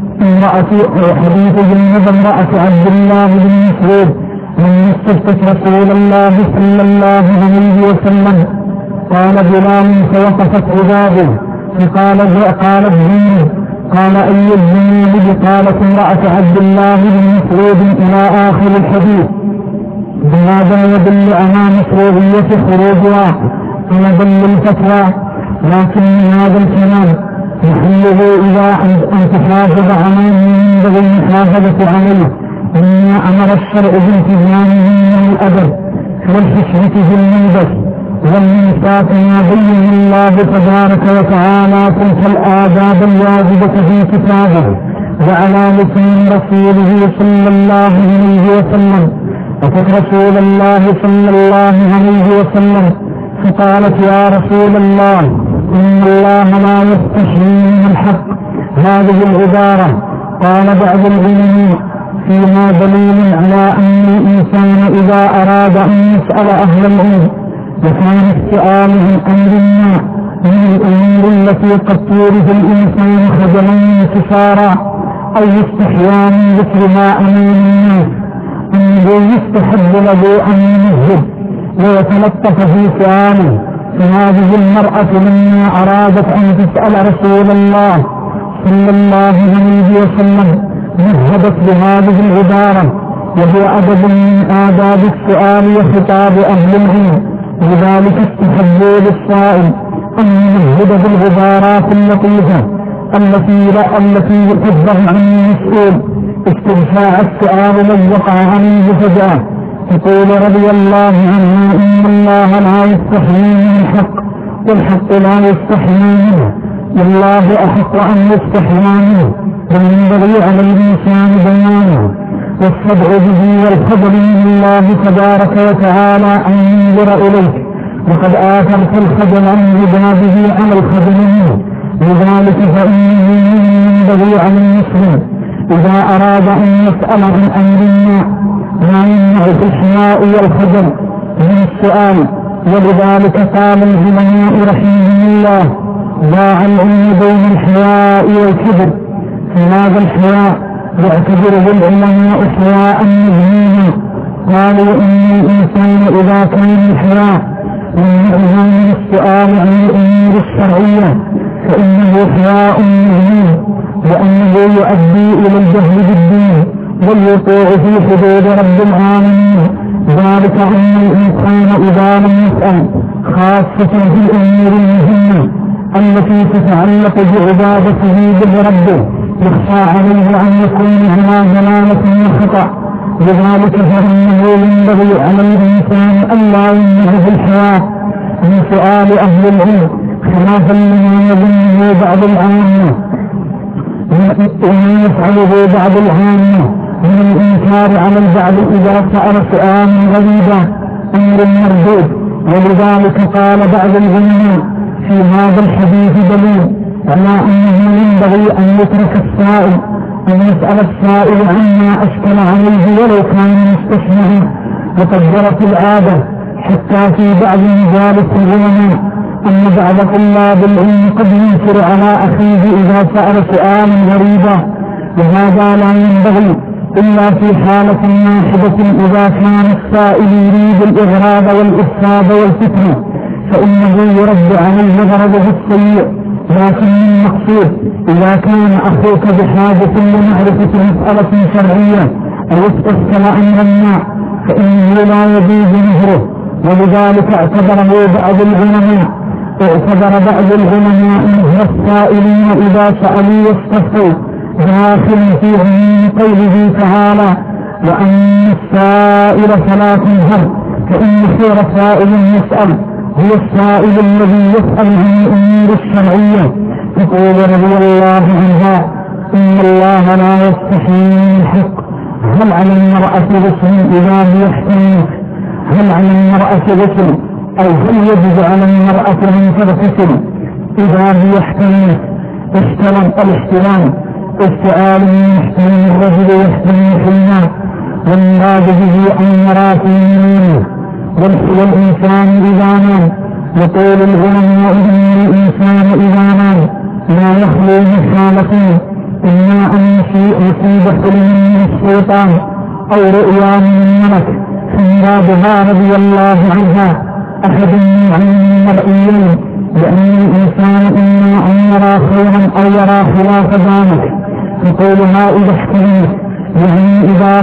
امرأة عبد الله بن مسعود من استفتت رسول الله صلى الله عليه وسلم قال بلال فوقفت عباده قالت جنب قال أي الذنوب؟ قالت امرأة عبد الله بن مسعود إلى آخر الحديث. بهذا يدل على مشروعية خروجها ويدل الفتوى. لكن هذا الكلام محله إذا أن تحافظ عليه ينبغي المحافظة عليه مما أمر الشرع بالتزامه من الأدب والحشمة في المنبت والمنصات ما بين الله تبارك وتعالى تلك الآداب الواجبة في كتابه وعلى لسان رسوله صلى الله عليه وسلم. أتت رسول الله صلى الله عليه وسلم فقالت يا رسول الله إن الله لا يستحيي من الحق. هذه العبارة قال بعض العلماء فيها دليل على أن الإنسان إذا أراد أن يسأل أهل العلم وكان السؤال عن أمر ما من الأمور التي قد تورث الإنسان خجلا انتصارا أو يستحيا من ذكرها أمام الناس أنه يستحب له أن يمهد ويتلطف في سؤاله. فهذه المرأة لما أرادت أن تسأل رسول الله صلى الله عليه وسلم مهدت بهذه العبارة، وهو أدب من آداب السؤال وخطاب أهل العلم. لذلك استحبوا للسائل أن يمهد بالعبارات اللطيفة التي تفضل عن المسؤول استرفاع السؤال من وقع عليه فجأة. تقول رضي الله عنها إن الله لا يستحيي من الحق والحق لا يستحيي منه والله أحق أن يستحيي منه وينبغي على الإنسان بيانه والصدع به والخبر من الله تبارك وتعالى أن ينظر إليه، وقد آثرت الخجل عن عباده على الخجل منه. لذلك فإنه ينبغي على المسلم إذا أراد أن يسأل عن أمر ما لا يمنع الحياء والخجل من السؤال. ولذلك قال العلماء رحمهم الله ضاع العلم بين الحياء والكبر. فهذا الحياء يعتبره العلماء حياء مذموما. قالوا إن الإنسان إذا كان الحياء يمنعه من السؤال عن الأمور الشرعية فإنه حياء مذموم، لأنه يؤدي إلى الجهل بالدين والوقوع في حدود رب العالمين. ذلك أن الإنسان إذا لم يسأل خاصة في الأمور المهمة التي تتعلق بعبادته بربه يخشى عليه أن يكون على ضلالة وخطأ. لذلك فإنه ينبغي على الإنسان ألا يمنع الحياة من سؤال أهل العلم خلافا لما يظنه بعض العامة وما يفعله بعض العامة من الإنكار على البعض إذا سأل سؤالا غريبا أمر مردود. ولذلك قال بعض العلماء في هذا الحديث دليل على أنه ينبغي أن يترك السائل أن يسأل السائل عما أشكل عليه ولو كان مستشمعا. وقد جرت العادة حتى في بعض مجالس العلماء أن بعض طلاب العلم قد ينكر على أخيه إذا سأل سؤالا غريبا، وهذا لا ينبغي إلا في حالة واحدة إذا كان السائل يريد الإغراض والإفساد والفتنة فإنه يرد عليه غرضه السيء. لكن المقصود إذا كان أخوك بحاجة لمعرفة مسألة شرعية أو استشكل أمرا ما فإنه لا يجوز نهره. ولذلك اعتبر بعض العلماء نهر السائلين إذا سألوا واستفتوا داخل في عموم قوله تعالى وأن السائل فلا تنهر، فإن خير سائل يسأل هو السائل الذي يسأل عن الأمور الشرعية. تقول رضي الله عنها إن الله لا يستحيي من الحق. هل على المرأة غسل إذا هي احتمت؟ هل على المرأة غسل أو هل يجب على المرأة أن تغتسل إذا هي احتمت؟ احترم الاحترام السؤال من يحترم الرجل يحترم حلما والمراد به أن يرى في يمينه والإنسان إذا نام. يقول العلماء إن الإنسان إذا نام لا يخلو من حالتين، إما أن يصيب حلم من الشيطان أو رؤيا من الملك. فمرادها رضي الله عنها أحد من عين مرئيين، لأن الإنسان إما أن يرى خيرا أو يرى خلاف ذلك. يقولها إذا احتمت يعني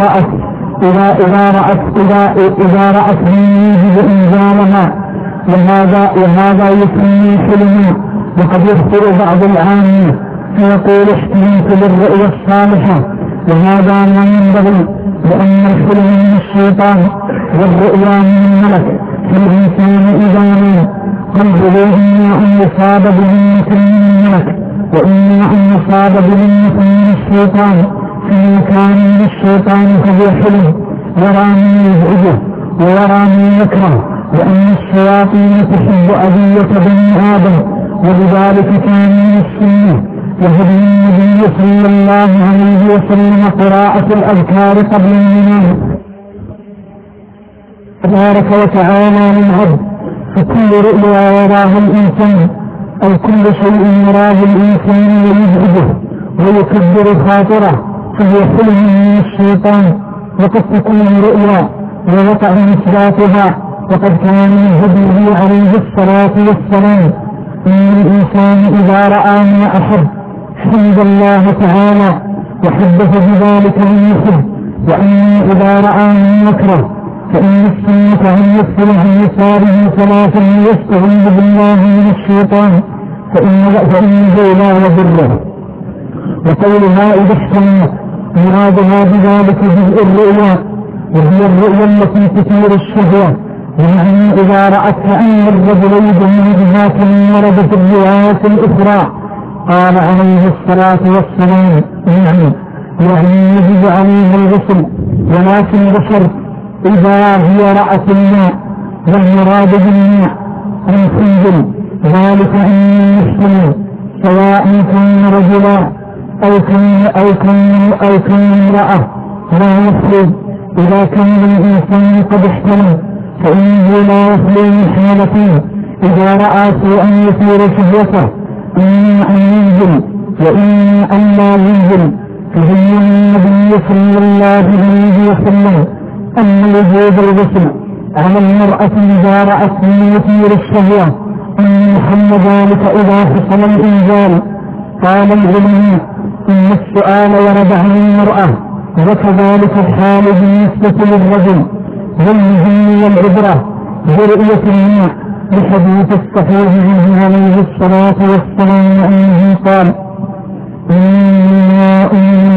إذا رأت من يجب إنزالها، وهذا يسمي حلما. وقد يخطر بعض العامة فيقول احتملت للرؤيا الصالحة، وهذا لا ينبغي لأن الحلم من الشيطان والرؤيا من الملك. فالإنسان إذا نام قلبه إما أن يصاب بهمة من الملك وإما أن يصاب بهمة من الشيطان، فإن كان من الشيطان فهو حلم يرى من يزعجه ويرى من يكره، وأن الشياطين تحب أذية بني آدم، ولذلك كان من السنة وهدي النبي صلى الله عليه وسلم قراءة الأذكار قبل المنام تبارك وتعالى للعبد. فكل رؤيا يراها الإنسان أو كل شيء يراه الإنسان ويزعجه ويكبر خاطره فهو حلم من الشيطان، وقد تكون رؤيا ووقع مثباتها. وقد كان من هديه عليه الصلاة والسلام إن الإنسان إذا رأى ما أحب حمد الله تعالى وحدث بذلك من يحب، وأن إذا رأى من يكره فإن السنة أن يغسل عن يساره ثلاثا ويستعيذ بالله من الشيطان فإنه لا يضره. وقولها إذا احتمت مرادها بذلك جزء الرؤيا، وهي الرؤيا التي تثير الشهوة، يعني إذا رأت أن الرجل يدعي بها كما ورد في الروايات الأخرى. قال عليه الصلاة والسلام يعني يجب عليه الغسل، ولكن بشرط إذا هي رأت الماء، والمراد بالماء أن تنزل ذلك أن المسلم سواء كان رجلا أو كان امرأة لا يخرج. إذا كان الإنسان قد احتلم فإنه لا يخلو من حالتين: إذا رأى سوءا يثير شهوته إما أن ينزل وإما أن لا ينزل. فبين النبي صلى الله عليه وسلم أن وجوب الغسل على المرأة إذا رأت من يثير الشهوة أن يحل ذلك إذا حصل الإنزال. قال العلماء إن السؤال ورد عن المرأة، وكذلك الحال بالنسبة للرجل، والمهم والعبرة برؤية الماء بحديث الصحيح عنه عليه الصلاة والسلام أنه قال: إن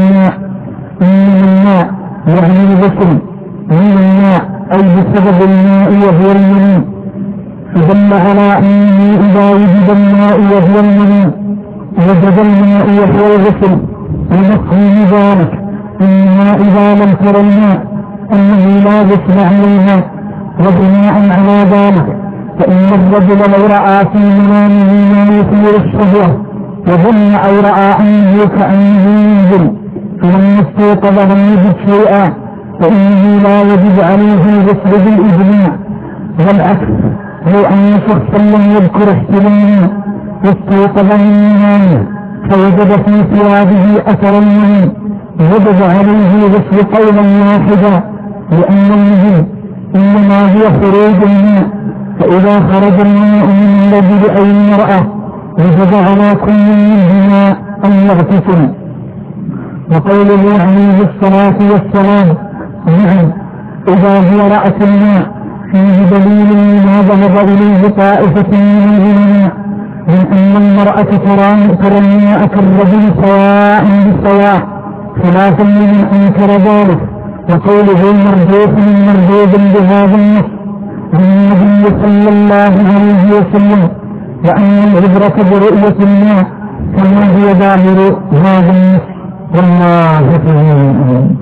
الماء يعني الغسل من الماء أي بسبب الماء وهو المني، فدل على أنه إذا وجد الماء وهو المني وجد الماء وهو الغسل. ومفهوم ذلك إنما إذا لم تر الماء أنه لا غسل عليها. وبناء على ذلك فإن الرجل لو رأى في منامه ما يثير الشهوة وظن أو رأى أنه كأنه ينزل فلم يستيقظ لم يجد شيئا فإنه لا يجب عليه الغسل بالإجماع. والعكس لو أن شخصا لم يذكر احتلاما واستيقظ من منامه فوجد في ثيابه أثر المني وجب عليه الغسل قولا واحدا، لأن المهم إنما هو خروج الماء، فإذا خرج الماء من الرجل أو المرأة وجب على كل منهما أن يغتسل. وقوله عليه الصلاة والسلام إذا هي رأت الماء فيه دليل ما ذهب إليه طائفة من العلماء من أن المرأة ترى الماء كالرجل سواء بسواء، خلافا لمن أنكر ذلك. وقوله مردود بهذا النص عن النبي صلى الله عليه وسلم، وأن العبرة برؤية الماء كما هي ظاهر هذا النص، والله تعالى.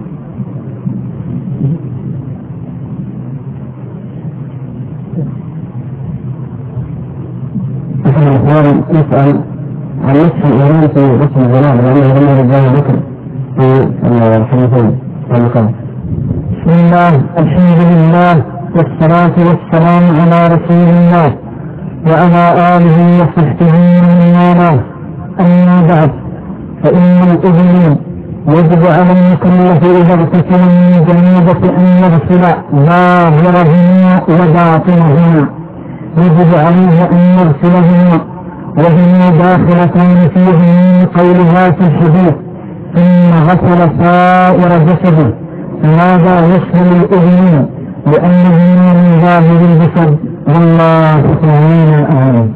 الإخوان يسأل عن نصف الإيمان في غسل الجنابة لأنه لم يرد له ذكر في الحديثين واللقاء. بسم الله، الحمد لله، والصلاة والسلام على رسول الله وعلى آله وصحبه ومن والاه. أما بعد، فإن الأذن يجب على المكلف إذا اغتسل من الجنابة أن يغسل ظاهرهما وباطنهما، يجب عليه أن يغسلهما وهما داخلتان فيه من قولها في الحديث ثم غسل سائر جسده، فهذا يشمل الأذنين لأنهما من ظاهر الجسد، والله تعالى أعلم.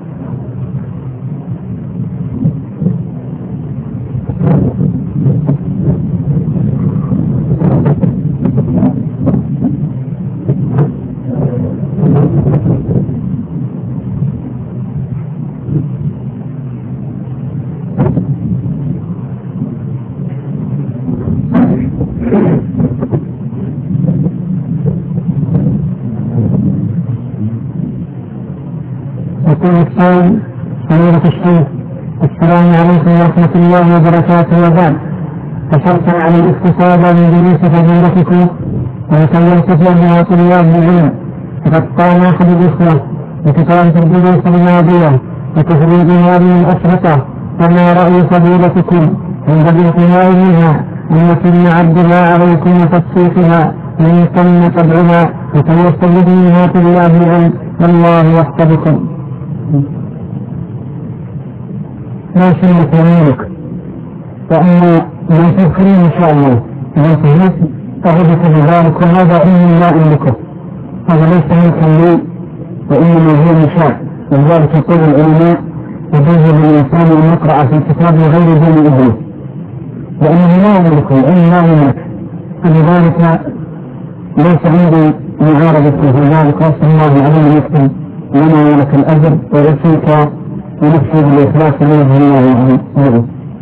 يقول السائل: سميرة الشيخ، السلام عليكم ورحمة الله وبركاته. وبعد، حصلت على الاستفادة من دروس فضيلتكم وتكلمت في أنها طلاب العلم، فقد قام أحد الإخوة بكتابة الدروس الماضية وتفريغ هذه الأشرطة، فما رأي فضيلتكم عند الانتهاء منها أن يتم عرضها عليكم وتصحيحها من تم طبعها وكي يستجد منها طلاب العلم؟ والله يحفظكم. ما شئت يمينك، فأما من تذكرين إن شاء الله إذا انتهيت أعدك بذلك، وهذا علم لا أملكه، هذا ليس ملكا لي وإنما هو نشاء. ولذلك يقول العلماء: يجوز للإنسان أن يقرأ في الكتاب غير دين إبليس، لأنه لا يملكه، العلم لا يملك، فلذلك ليس عندي معارضة في ذلك. وأسأل الله العظيم يكتب لنا ولك الأجر ويكفيك ونفسي بالإخلاص لوجه الله العظيم.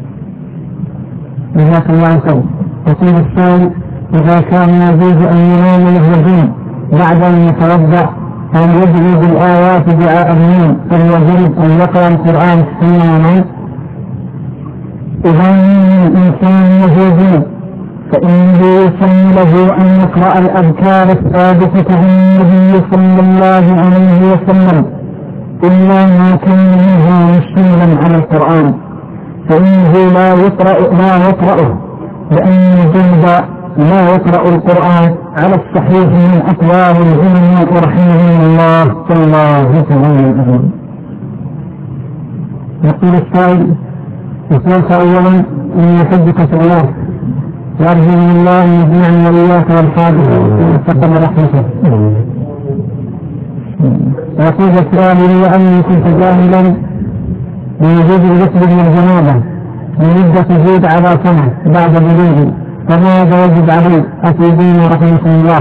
جزاك الله خير. يقول السائل: إذا كان يجوز أن ينام الرجل بعد أن يتوضأ هل يدعو بالآيات دعاء النوم فليجب أن يقرأ القرآن حين ينام؟ إذا الإنسان يجوز فإنه يسن له أن يقرأ الأذكار الثابتة عن النبي صلى الله عليه وسلم، إلا ما كان منها مشتملا على القرآن، فإنه لا يقرأه، لأن الجند لا يقرأ القرآن على الصحيح من أقوال العلماء رحمهم الله. والله تعالى. يقول السائل: يسألك أولا أن يحبك في الله، وأرجو من الله أن يجمعني وإياك والحادث ويتقبل رحمته. ويقول السؤال: لأني كنت جاهلا بوجود الغسل من الجنابة لمدة تزيد على سنة بعد بلوغي، فماذا يجب علي؟ أفيدوني رحمكم الله.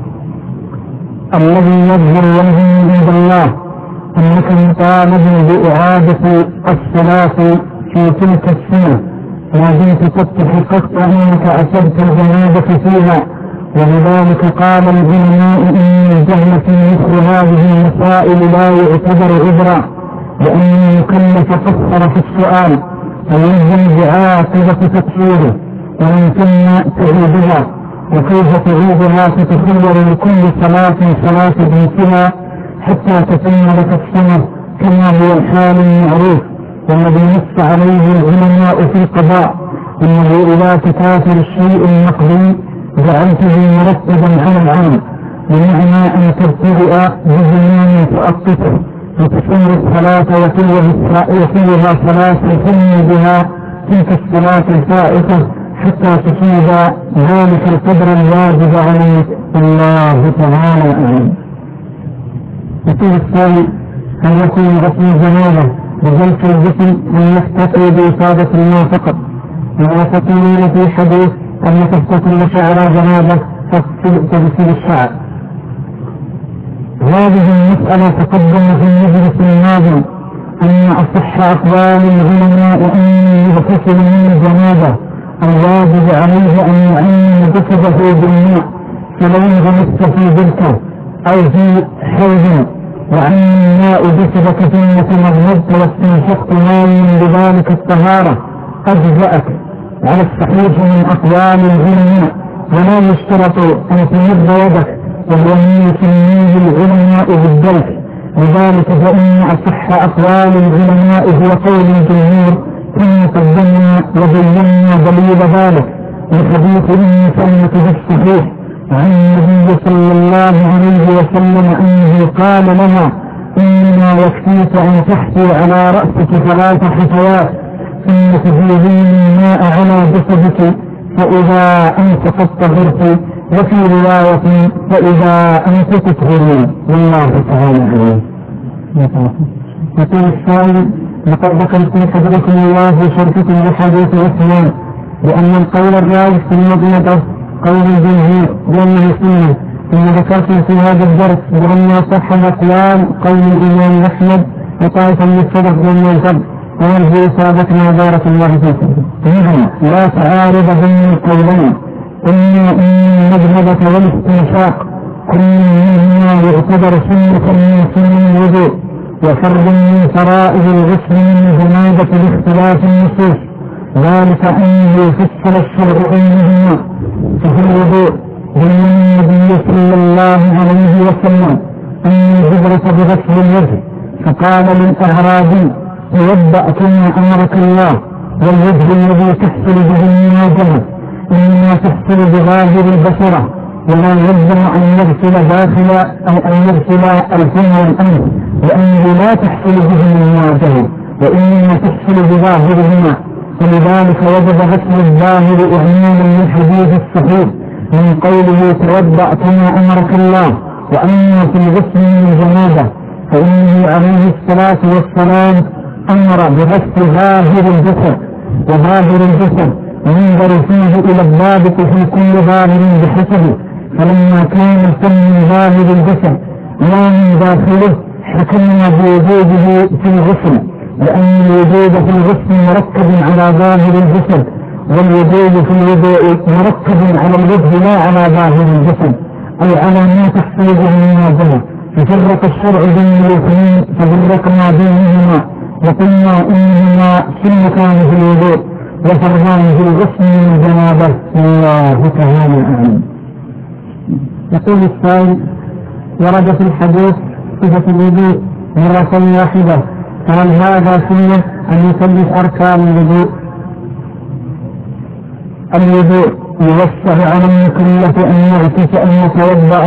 الذي يظهر وجهه عند الله أنك مطالب بإعادة الصلاة في تلك السنة ما دمت قد تحققت أنك أصبت الجنابة فيها، ولذلك قال العلماء إن الجهل في مثل هذه المسائل لا يعتبر عذرا، لأن المكلف قصر في السؤال فيلزم بعاقبة تقصيره، ومن ثم تعيدها. وكيف تعيدها؟ تتخير لكل صلاة صلاة بنتها حتى تتم لك السنة كما هو الحال المعروف، والذي نص عليه العلماء في القضاء: إنه إذا تكاثر الشيء المقضي جعلته مرتبا على العام، بمعنى أن تبتدئ بزمان تؤقته وتسمى الصلاة وكلها صلاة تسمى بها تلك الصلاة الفائتة حتى تصيب ذلك القدر الواجب عليك. الله تعالى أعلم. يقول السائل: هل يكون غسل الجنابة بزلك الجسم أن يحتفي بإصابة الماء فقط؟ ولا تقولون في حديث أن تغسل شعر جنابة تغسل الشعر؟ هذه المسألة تقدم في المجلس الماضي أن أصح أقوال العلماء أن يغتسل من الجنابة الواجب عليه أن يعين جسده بالماء، فلو انغمست في بركة أو في حوض وعين الماء جسدك ثم تمرضت واستنشقت ماء بذلك الطهارة أجزأك على الصحيح من أقوال العلماء، ولا يشترط أن تمد يدك، وهو من يسميه العلماء بالدلك. لذلك فإن أصح أقوال العلماء هو قول الجمهور، ثم قدمنا وبينا دليل ذلك من حديث ابن سلمة في الصحيح عن النبي صلى الله عليه وسلم أنه قال لنا: إنما يكفيك أن تحثي على رأسك 3 حثيات ثم تفيضين الماء على جسدك فإذا أنت قد طهرت، وفي رواية فإذا أنت تطهرين. والله تعالى أعلم. يقول السائل: لقد ذكرتم حضركم الله في شرككم لحديث عثمان بأن القول الراجح في المضمضة قول الجمهور بأنه سنة، ثم ذكرتم في هذا الدرس بأن صح الأقوال قول الإمام أحمد وطائفة من السلف بأنه الفرد، وهذه إصابتنا بارك الله فيكم. لا تعارض بين القولين، إن المضمضة والاستنشاق كل منهما يعتبر سنة من سنن الوضوء، وفرد من فرائض الغسل من جنابة لاختلاف النصوص، ذلك أنه يفصل الشرع بينهما. ففي الوضوء بين النبي صلى الله عليه وسلم أن الهجرة بغسل الوجه، فقال للأعرابي: توضأ كما أمرك الله، والوجه الذي تحصل به المواجهة إنما تحصل بظاهر البشرة، ولا يلزم أن يغسل داخل أو أن يغسل الفم والأنف، لأنه لا تحصل به المواجهة وإنما تحصل بظاهرهما. فلذلك وجب غسل الظاهر إعمالا من حديث الصحيح من قوله: توضأ كما أمرك الله. وأما في الغسل من الجنابة فإنه عليه الصلاة والسلام أمر بغسل ظاهر الجسد، وظاهر الجسد ينظر فيه إلى الضابط في كل ظاهر بحسبه، فلما كان الفم من ظاهر الجسد لا من داخله حكمنا بوجوده في الغسل، لأن الوجود في الغسل مركب على ظاهر الجسد، والوجود في الوضوء مركب على الوجه لا على ظاهر الجسد، أي على ما تحصل به المواجهة. ففرق الشرع بين الاثنين، ففرقنا بينهما وقلنا إنهما سنتان في الوضوء وفرضان في الغسل من الجنابة. الله تعالى أعلم. يقول السائل: ورد في الحديث صفة الوضوء مرة واحدة، فهل هذا سنة أن يثبت أركان الوضوء؟ الوضوء يوسع على المكلف أن يغتسل أن يتوضأ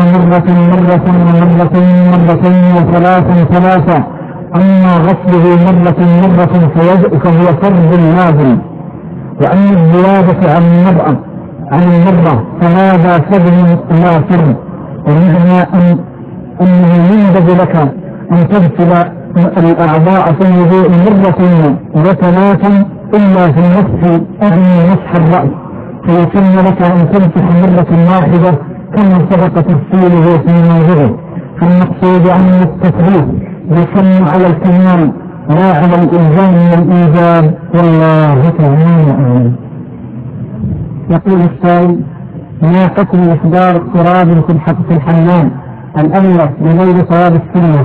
مرتين وثلاثا، أما غسله مرة فهو فرض لازم. وأما الزيادة عن المرة فهذا فضل لا فرض، ومعنى أنه يندب لك أن تغسل الأعضاء في الوضوء مرة وثلاثا إلا في المسح مسح الرأس، فيتم لك أن تمسح مرة واحدة كما سبق تفصيله في موضوعه. فالمقصود أن التثبيت يتم على الكمال لا على الإلزام والإيجاب، والله تعالى أعلم. يقول السائل: ما حكم إحضار تراب في الحمام الأول بغير ثواب السنة؟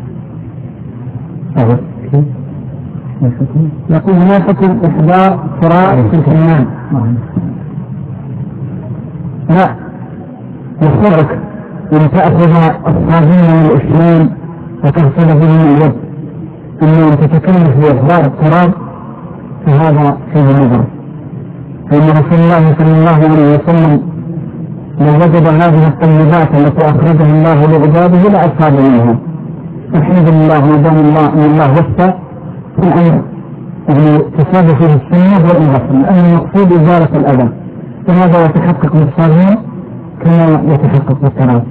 يقول: ما حكم إحضار تراب في الحمام؟ لا يخرك أن تأخذ الصابون والإسلام وتغسل به اليد، أما أن تتكلف بإحضار التراب فهذا فيه نظر، فإن رسول الله صلى الله عليه وسلم لو وجد هذه الطيبات التي أخرجها الله لعباده لأصاب منها. الحمد لله ودام الله وسع في الأمر، يعني تصاب فيه السنة والغسل، لأن المقصود إزالة الأذى، فهذا يتحقق بالصابون كما يتحقق بالتراب.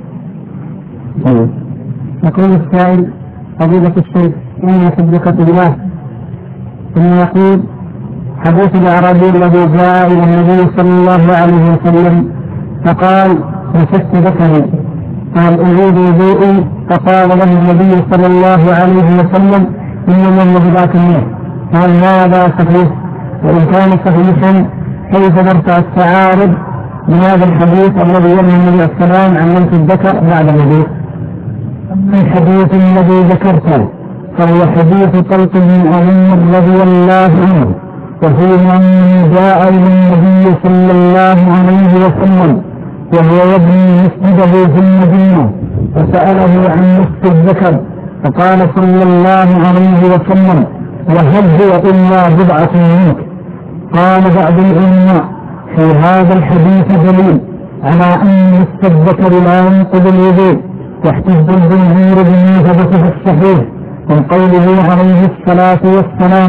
يقول السائل: فضيلة الشيخ، أين صدقة الله؟ ثم يقول: حديث الأعرابي الذي جاء إلى النبي صلى الله عليه وسلم فقال: مسكت ذكري، قال: أريد وضوئي، فقال له النبي صلى الله عليه وسلم: إنما الله ذاك الناس. قال: هذا صحيح، وإن كان صحيحا كيف نرفع التعارض من هذا الحديث الذي يروي النبي السلام عن لمس الذكر بعد الوضوء؟ الحديث الذي ذكرته فهو حديث طلق بن علي رضي الله عنه، وفيه أنه جاء إلى النبي صلى الله عليه وسلم وهو يبني مسجده في المدينة، فسأله عن نصف الذكر، فقال صلى الله عليه وسلم: وهل هو إلا بضعة منك؟ قال بعض العلماء: في هذا الحديث دليل على أن نصف الذكر لا ينقض الوضوء، واحتج الجمهور بما ثبت في الصحيح من قوله عليه الصلاة والسلام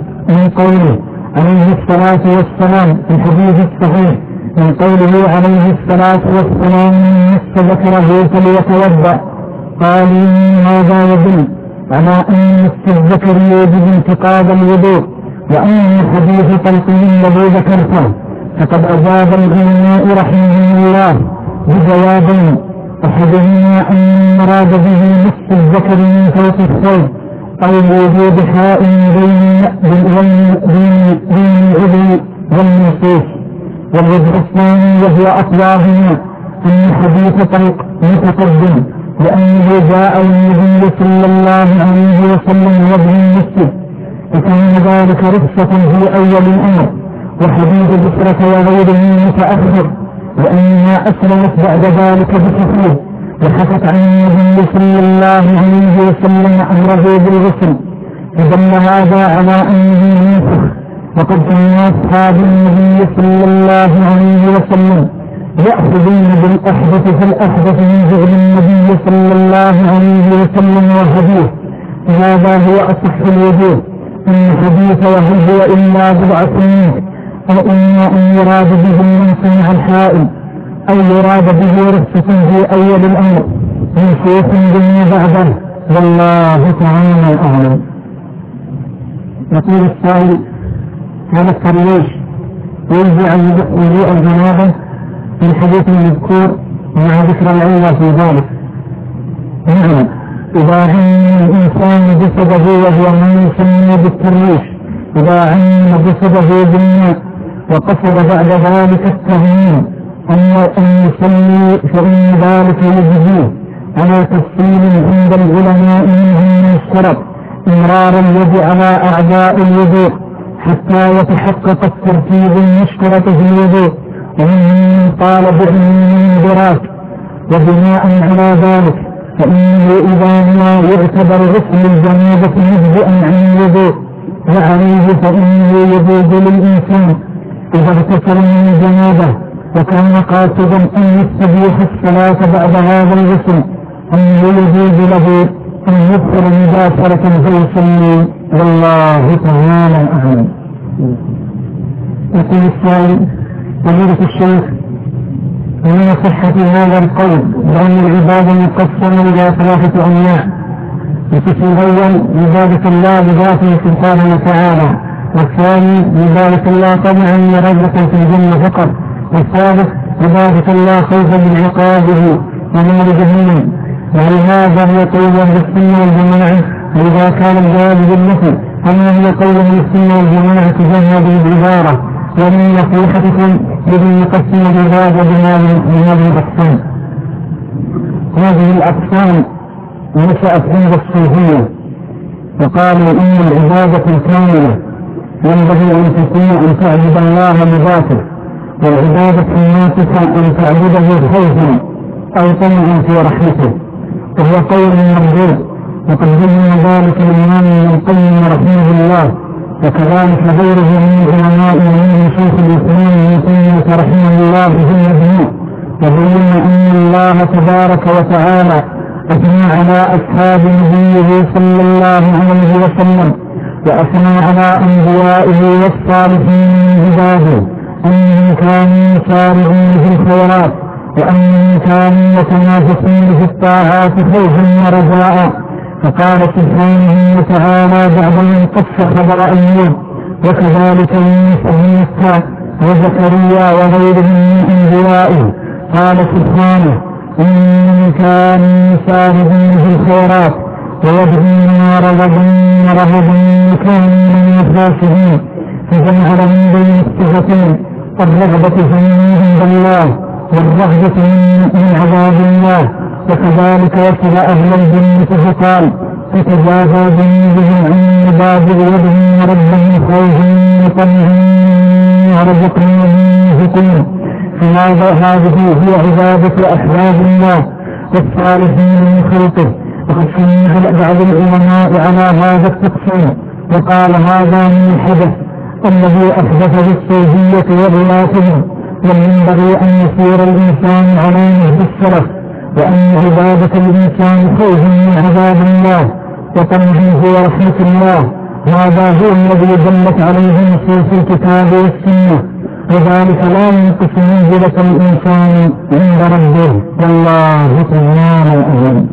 في الحديث الصحيح من قوله عليه الصلاة والسلام: من نصف ذكره فليتوضأ. قالوا: هذا يدل على أن نصف الذكر يجب انتقاض الوضوء. وأما حديث طلق الذي ذكرته فقد أجاب العلماء رحمهم الله بجوابين: أحدهما أن المراد به نصف الذكر من فوق الثوب أو وجود حائل بين العضو والنصوص، والوجه الثاني وهو أقواهما أن حديث طلق متقدم لأنه جاء النبي صلى الله عليه وسلم وابن المسجد، وكان ذلك رخصة في أول الأمر، وحديث بكرة وغيره متأخر، لأنها أسلمت بعد ذلك بكثير، وحكت عن النبي صلى الله عليه وسلم أمره بالغسل، فدل هذا على أنه ينسخ. وقد كان أصحاب النبي صلى الله عليه وسلم يأخذون بالأحدث في الأحدث من فعل النبي صلى الله عليه وسلم وحديث، وهذا هو أصح الوجوه. إن حديث وهل هو إلا بضع سنين، أو إما أن يراد به من صنع الحائل، أو يراد به رخصة في أول الأمر من شيخ بما بعده، والله تعالى أعلم. يقول السائل: هذا الترويج ينزع وضوء الجنابة في الحديث المذكور مع ذكر العلة في ذلك؟ نعم، إذا عين الإنسان جسده وهو ما يسمى بالترويج، إذا عين جسده بالماء وقصد بعد ذلك التهميم أن يصلي، فإن ذلك يجزيه على تفصيل عند العلماء منهم الشرط إمرار اليد على أعداء الوضوء حتى يتحقق الترتيب المشترك في الوضوء، ومن قال بعلم دراك. وبناء على ذلك فإنه إذا ما يعتبر غسل الجنابة مجزئا عن الوضوء وعليه، فإنه يجوز للإنسان إذا اغتسل من الجنابة وكان قاصدا أن يستبيح الصلاة بعد هذا الغسل أنه يجوز له أن يدخل مباشرة فيصلي، والله تعالى أعلم. يقول السائل: فضيلة الشيخ، ومن صحة هذا القول بأن العبادة مقسمة إلى 3 أنواع: القسم الأول عبادة الله بذاته سبحانه وتعالى، والثاني عبادة الله طبعا لرغبة في الجنة فقط، والثالث عبادة الله خوفا من عقابه ونار جهنم. ولهذا هو قول أهل السنة والجماعة، وإذا كان الجواب بالنفي فما هي قول أهل السنة والجماعة تجاه هذه العبارة؟ ومن نصيحتكم لمن يقسم العبادة بهذه الأقسام؟ هذه الأقسام نشأت عند الصوفية، وقالوا إن العبادة الكاملة ينبغي أن تكون أن تعبد الله بذاته، والعبادة الناقصة أن تعبده خوفا أو طمعا في رحمته، وهو قول مردود. وقد بين ذلك الإمام ابن القيم رحمه الله، وكذلك غيره من العلماء ومنهم شيخ الإسلام ابن تيمية رحمه الله في المجموع. وبين أن الله تبارك وتعالى أثنى على أصحاب نبيه صلى الله عليه وسلم، وأثنى على أنبيائه والصالحين من عباده أنهم كانوا يسارعون في الخيرات، وأنهم كانوا يتنافسون في الطاعات خوفا ورجاء. فقال سبحانه وتعالى بعد أن قص خبر أيوب: وكذلك يونس بن متى وزكريا وغيرهم من أنبيائه، قال سبحانه: إنهم كانوا يسارعون في الخيرات ويدعوننا رغبا وكانوا من الخاشعين. فجمع لهم بين الصفتين: الرغبة في عند الله والرغبة من عذاب الله. وكذلك وصل أهل الجنة فقال: فتجافى جنوبهم عن مضاجع يدعون ربهم خوفا وطمعا ورزقناهم ينفقون. هذه هي عبادة أحباب الله والصالحين من خلقه. وقد سمع بعض العلماء على هذا التقسيم، وقال: هذا من الحدث الذي أحدثه الصوفية وغلاتهم، وينبغي أن يسير الإنسان على نهج السلف، وأن عبادة الإنسان خوف من عذاب الله وطمعه في رحمة الله. هذا هو الذي دلت عليه نصوص الكتاب والسنة، وذلك لا ينقص منزلة الإنسان عند ربه، والله تعالى أعلم.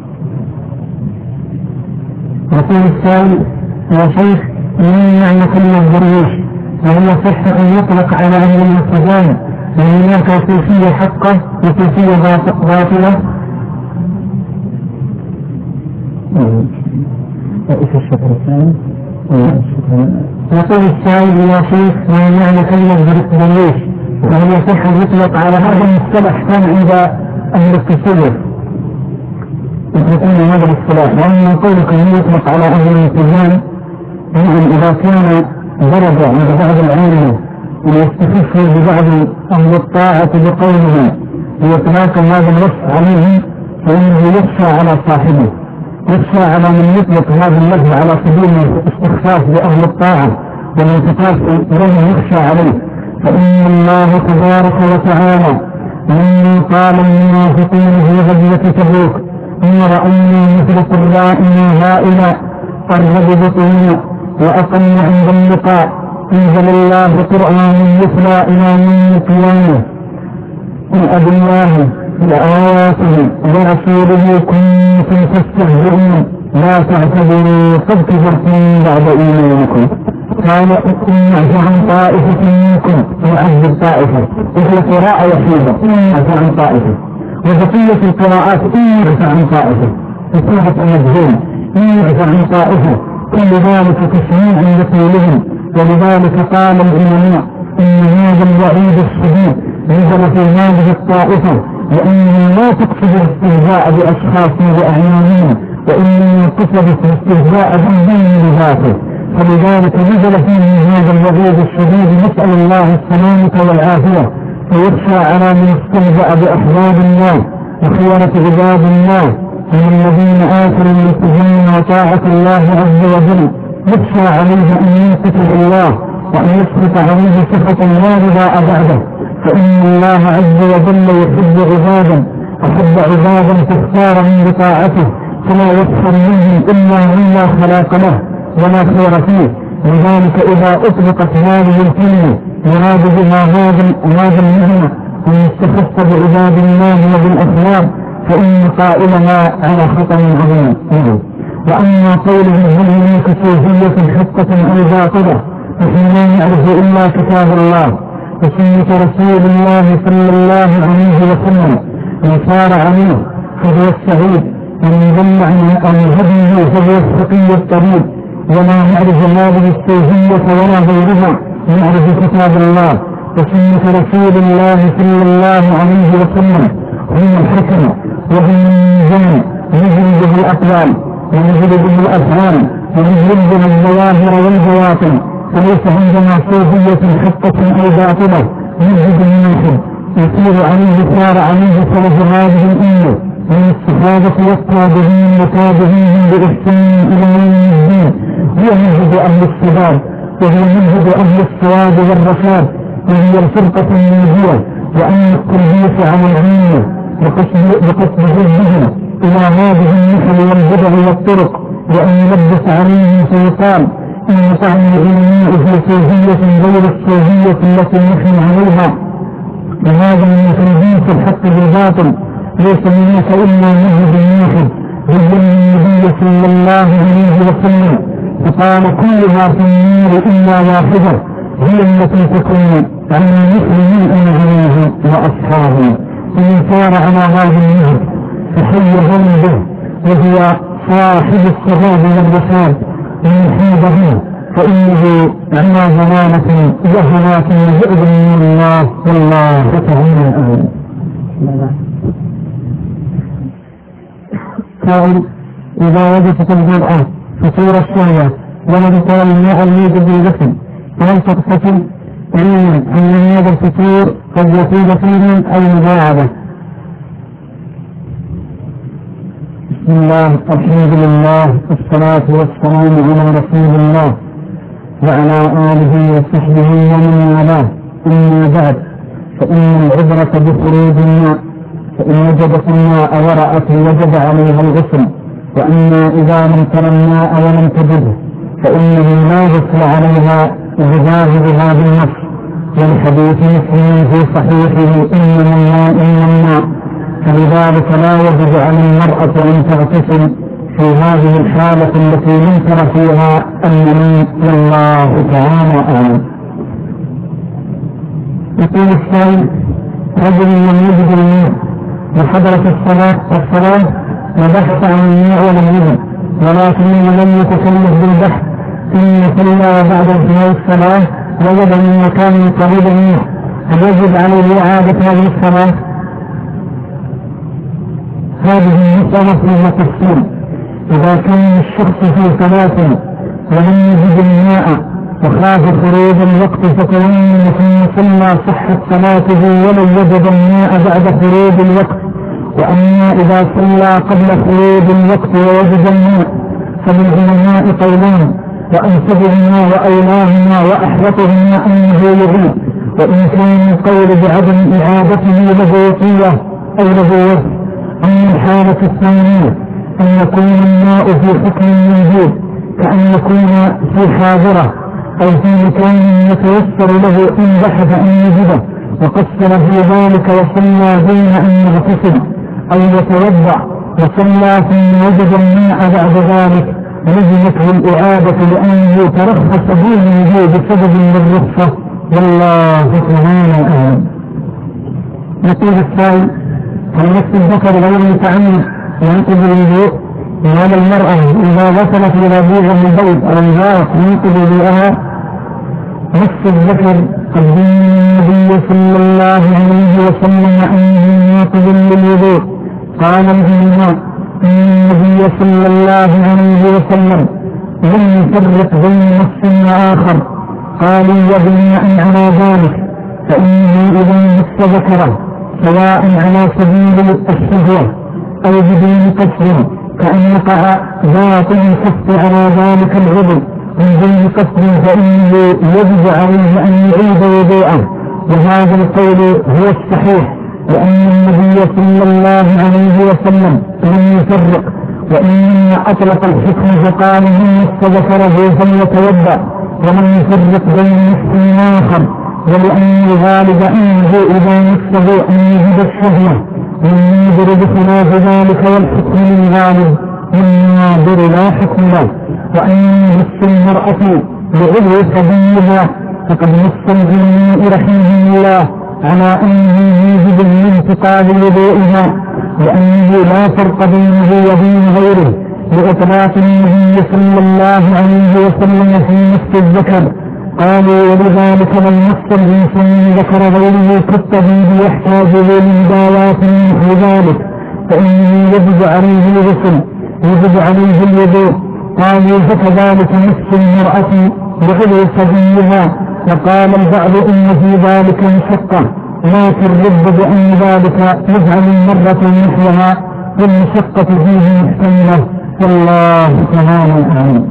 يقول السائل: يا شيخ، من معنى كلمة درويش؟ وهل يصح أن يطلق على أهل الاتجاه وأن هناك صوفية حقة وصوفية باطلة؟ يقول السائل: يا شيخ، ما معنى كلمة درويش؟ وهل يصح أن يطلق على هذا المصطلح كان عند أهل التصوف؟ يطلقون هذا الاصطلاح. وأما قولك أن يطلق على أهل الالتزام، يعني إذا كان درجة عند بعض العلماء ويستخفوا ببعض أهل الطاعة بقولهم ويتلاقى هذا الوصف عليهم، فإنه يخشى على صاحبه، يخشى على من يطلق هذا اللفظ على سبيل الاستخفاف بأهل الطاعة والانتقاص إليه، يخشى عليه. فإن الله تبارك وتعالى لما قال المنافقين في غزوة تبوك إن رأينا مثل قرائنا هؤلاء قرب بطونا وأقل عند اللقاء، أنزل الله قرآنا يتلى إلى يوم القيامة وأبي الله وآياته ورسوله كنتم تستهزئون لا تعتذروا قد كفرتم بعد إيمانكم. قال إن نعفو عن طائفة منكم وعذب طائفة، وهي قراءة وحيدة إن نعفو عن طائفة، وبقية القراءات إن نعفو عن طائفة بصيغة المجهول إن نعفو عن طائفة، كل ذلك تسميع لقولهم. ولذلك قال العلماء إن هذا الوعيد الشديد نزل في هذه الطائفة لأنه لا تقصد الاستهزاء بأشخاص وأعيانهم، وإنما قصد الاستهزاء بالدين لذاته، فلذلك نزل فيه هذا الوعيد الشديد. نسأل الله السلامة والعافية. فيخشى على من استهزأ بأحباب الله وخيرة عباد الله من الذين آثروا الالتزام وطاعة الله عز وجل، يخشى عليه أن ينقص الله وأن يسقط عليه سخط لا رضاء بعده، فإن الله عز وجل يحب عبادا، أحب عبادا تختار من بطاعته فلا يسخر منهم إلا مما خلق له ولا خير فيه. لذلك إذا أطلقت هذه الكلمة يراد بها هذا المهنة أن يستخف بعباد الله وبالأخلاق، فإن قائلها على خطأ عظيم. وأما قوله هل هناك صوفية حقة أو باطلة، فإن لا نعرف إلا كتاب الله وسنة رسول الله صلى الله عليه وسلم، من صار عليه فهو السعيد، ومن ضل عن هديه فهو الشقي الطريق. ولا نعرف هذه الصوفية ولا غيرها، نعرف كتاب الله وسنة رسول الله صلى الله عليه وسلم، هم الحكم وهم الميزان نجل به الأقوال ونجل به الأفعال ونجل به الظواهر والبواطن. فليس عندنا صوفية حقة أو باطلة نجد المنحب يسير عليه صار عليه سلف هذه الأمة من الصحابة والتابعين وتابعيهم بإحسان إلى يوم الدين. هو منهج أهل الصداد، وهو منهج أهل الصواب والرشاد، وهي الفرقة الناجية. وأن التلبيس على العلم بقصد جهدهم إلى هذه النحل والبدع والطرق، وأن يلبس عليهم فيقال إن طعن العلماء في صوفية غير الصوفية التي نحن عليها، وهذا من تلبيس الحق بالباطل. ليس هناك إلا منهج واحد هو النبي صلى الله عليه وسلم، فقال كلها في النار إلا واحدة هي التي تكون على مثل من أنا عليه وأصحابه. ومن سار على هذا النهج فحيهم به، وهو صاحب الصواب والرشاد، ومن حيده فإنه على ضلالة وهلاك وبعد من الله والله تعالى أعلم. قائل إذا وجدت المرأة فطور الشهوة ولم ترى الماء الموجب بالغسل فهل تغتسل؟ علما أن هذا الفطور قد يكون فيه أو مباعدة. بسم الله، الحمد لله، والصلاة والسلام على رسول الله وعلى آله وصحبه ومن والاه. أما بعد، فإن العبرة بخروج الماء، فإن وجدت الماء ورأت وجب عليها الغسل. وأما إذا لم تر الماء ولم تجده فإنه لا غسل عليها بظاهرها بالنص، والحديث مسلم في صحيحه إنما الماء إلا الماء. فلذلك لا يجب على المرأة أن تغتسل في هذه الحالة التي لم تر فيها المني، والله تعالى أعلم. يقول السائل: رجل لم يجد الماء وحضرت الصلاة وبحث عن الماء ولم يجد، ولكنه لم يتكلف بالبحث ثم صلى بعد انتهاء الصلاة وجد من مكان قريب منه، هل يجب عليه إعادة هذه الصلاة؟ هذه المسألة فيها تفصيل. إذا كان الشخص في صلاة ولم يجد الماء وخاف خروج الوقت فتيمم ثم صلى صحت صلاته ولو وجد الماء بعد خروج الوقت. وأما إذا صلى قبل خروج الوقت ووجد الماء فللعلماء قولان، وأنسبهما وأولاهما وأحوطهما أنه يعيد، وإن كان القول بعدم إعادته له قوة أو له وجه. أما الحالة الثانية أن يكون الماء في حكم موجود كأن يكون في حاضرة أو في مكان يتيسر له إن بحث أن يجده وقصر في ذلك وصلى دون أن يغتسل أو يتوضأ وصلى ثم وجد الماء بعد ذلك لزمته الإعادة لأنه ترخص دون وجود سبب للرخصة، والله تعالى أعلم. يقول السائل: هل مس الذكر غير متعمد ينقض الوضوء؟ وهذا المرأة إذا وصلت إلى بيض البيض أو الغائط ينقض وضوءها؟ مس الذكر قد النبي صلى الله عليه وسلم أنه ينقض للوضوء. قال العلماء إن النبي صلى الله عليه وسلم لم يفرق بين مس وآخر. قالوا وبناء على ذلك فإنه إذا مس ذكره سواء على سبيل الشهوة أو بدون قصد كأن يقع ذات الكف على ذلك العضو من دون قصد فإنه يجب عليه أن يعيد وضوءه، وهذا القول هو الصحيح لأن النبي صلى الله عليه وسلم لم يفرق، وإنما أطلق الحكم فقال من مس ذكره فليتوضأ ومن يفرق بين مس آخر، ولأن الغالب أنه إذا مسه أن يجد الشهوة والنادر بخلاف ذلك والحكم للغالب والنادر لا حكم له. وأن مس المرأة بعضو سبيلها فقد نص العلماء رحمه الله على أنه يجب الانتقال لوضوئها لأنه لا فرق بينه وبين غيره لإطلاق النبي صلى الله عليه وسلم في مس الذكر. قالوا ولذلك من مس الإنسان ذكر غيره كالطبيب يحتاج لمداوات مثل ذلك فإنه يجب عليه الغسل يجب عليه الوضوء. قالوا فكذلك مس المرأة بعضو سبيلها. وقال البعض إن في ذلك مشقة لكن رد بأن ذلك يجعل المرة مثلها والمشقة فيه محتملة، والله تعالى أعلم.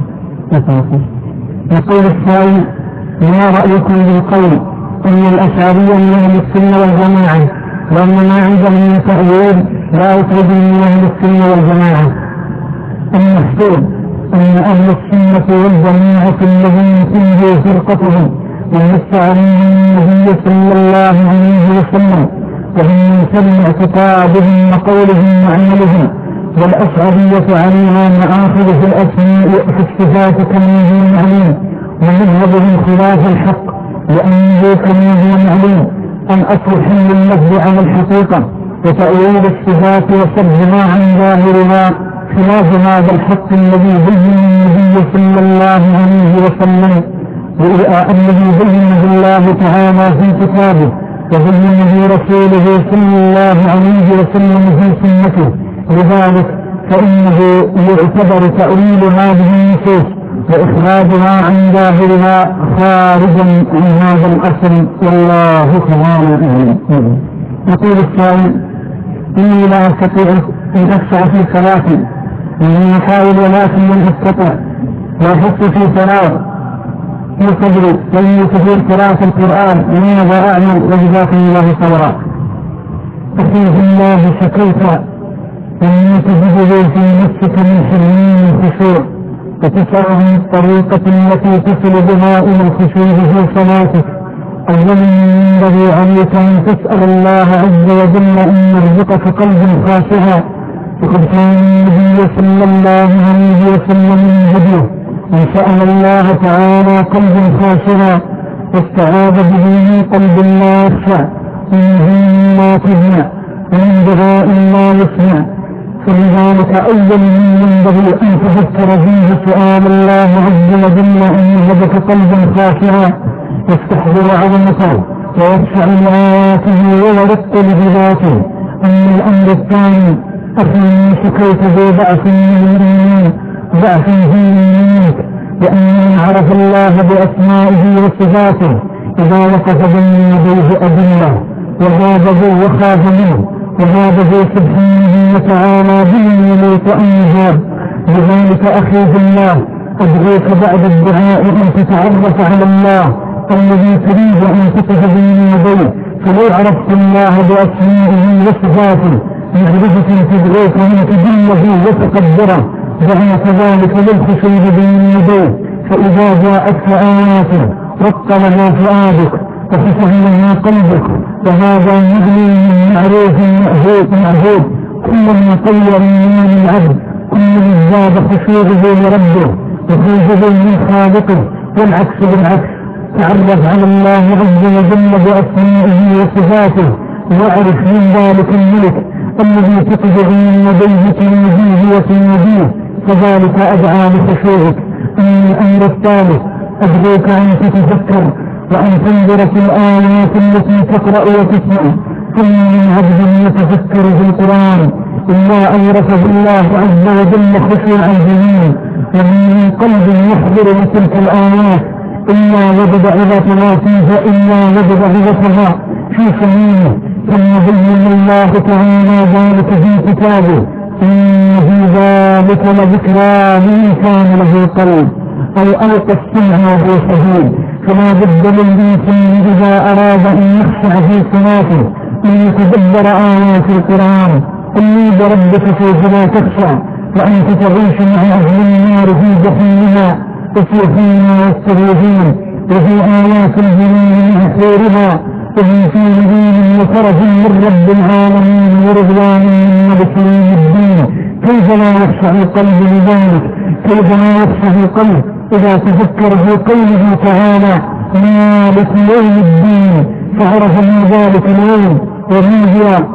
يقول السائل: ما رأيكم بالقول أن الأشعرية من أهل السنة والجماعة وأن ما عندهم من تأويل لا يخرج من أهل السنة والجماعة؟ المحسوب أن أهل السنة والجماعة الذين فيه فرقتهم ونص عليهم النبي صلى الله عليه وسلم وهم من سلم اعتقادهم وقولهم وعملهم، والأشعرية عليها مآخذ في الأسماء في الصفات كما هو معلوم، ومذهبهم خلاف الحق لأنه كما هو معلوم أن أصل حمل اللفظ على الحقيقة وتأويل الصفات وصرفها عن ظاهرها خلاف هذا الحق الذي بين النبي صلى الله عليه وسلم الذي بينه الله تعالى في كتابه وبينه رسوله صلى الله عليه وسلم في سنته. لذلك فإنه يعتبر تأويل هذه النصوص وإخراجها عن ظاهرها خارجا عن هذا الأصل، والله تعالى أعلم. يقول السائل: إني لا أستطيع أن أخشع في صلاتي وأن أحاول ولكن لم أستطع وأحس في فراغ في صدري وإني كثير قراءة القرآن ماذا أعمل؟ وجزاكم الله خيرا. أخي الله شكوت أن تجده في نفسك من حرمان الخشوع وتسعى من الطريقة التي تصل بها إلى الخشوع في صلاتك. أولا ينبغي عليك أن تسأل الله عز وجل أن يرزقك قلبا خاشعا، وقد كان النبي صلى الله عليه وسلم من هديه أن سأل الله تعالى قلبا خاشعا واستعاذ به من قلب لا يخشع إنه لا تجمع ومن دعاء لا يسمع. فلذلك أول من ينبغي أن تفكر فيه سؤال الله عز وجل أن يهبك قلبا خاشعا يستحضر عظمته ويخشع لآياته ويرق لذاته. أما الأمر الثاني أخي شكيت ذو ضعف من الإيمان ضعف في منك، لأن من عرف الله بأسمائه وصفاته إذا وقف بين يديه أدلة وغاضبوا وخاف منه وغاضبوا سبحانه وتعالى بمن يليق أن يجاب. لذلك أخي في الله أدعوك بعد الدعاء أن تتعرف على الله الذي تريد أن تقف بين يديه، فلو عرفت الله بأسمائه وصفاته معرفة تدعوك أن تجله وتقدره دعاك ذلك للخشوع بين يديه، فإذا جاءتك آياته رقلها فؤادك وخشع لها قلبك، وهذا مبني من معروف معهود كلما طير من العبد كلما زاد خشوعه لربه وخوفه من خالقه، والعكس بالعكس. تعرف على الله عز وجل بأسمائه وصفاته واعرف من ذلك الملك الذي تقدر من يديه تنجيه وتنجيه، فذلك أدعى لخشوعك. الأمر الثالث أدعوك أن تتذكر وأن تنظر في الآيات التي تقرأ وتسمع. ثم من عبد يتفكر في القرآن إلا أورثه الله عز وجل خشوع الجنين، ومن قلب يحضر لتلك الآيات إلا وجد عظتها في سمينه. ثم بين الله تعالى ذلك في كتابه إن في ذلك لذكرى لمن كان له قلب أو ألقى السمع وهو شهيد. فلا بد للإنسان إذا أراد أن يخشع في صلاته أن يتدبر آيات القرآن، إني بربك فلا تخشع، وأنت تعيش مع أهل النار في جحيمها وفيهما يستغيثون، وفي آيات الجنين من خيرها، وفي دين وفرج من رب العالمين ورضوان من ملك يوم الدين. كيف لا يخشع القلب لذلك؟ كيف لا يخشع القلب إذا تذكر في قوله تعالى مالك يوم الدين، فعرف من ذلك اليوم ومن هو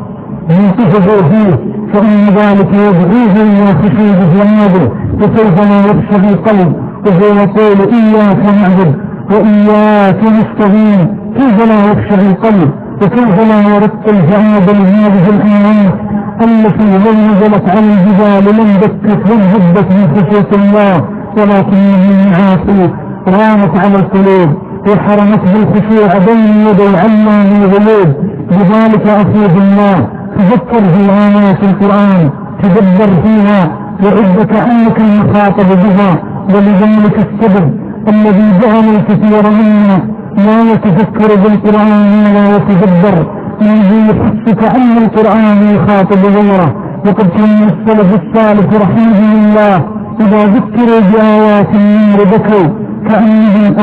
ينتفض فيه، فإن ذلك يدعوه إلى خشوع جنابه. وكيف لا يخشع القلب وهو يقول إياك نعبد وإياك نستعين؟ كيف لا يخشع القلب وكيف لا يرتل جواب لهذه الآيات التي لو نزلت على الجبال لم دكت وانهدت من خشية الله، ولكن من معاصيه رانت على القلوب وحرمت بالخشوع بين يدي علام الغيوب. لذلك أخي بالله تذكر في آيات القرآن، تدبر فيها وعد كأنك المخاطب بها. ولذلك السبب الذي جعل الكثير منا لا يتفكر بالقرآن ولا يتدبر، الذي يحس كأن القرآن يخاطب غيره. وقد كان السلف الصالح رحمه الله إذا ذكروا بآيات النار بكوا كأنهم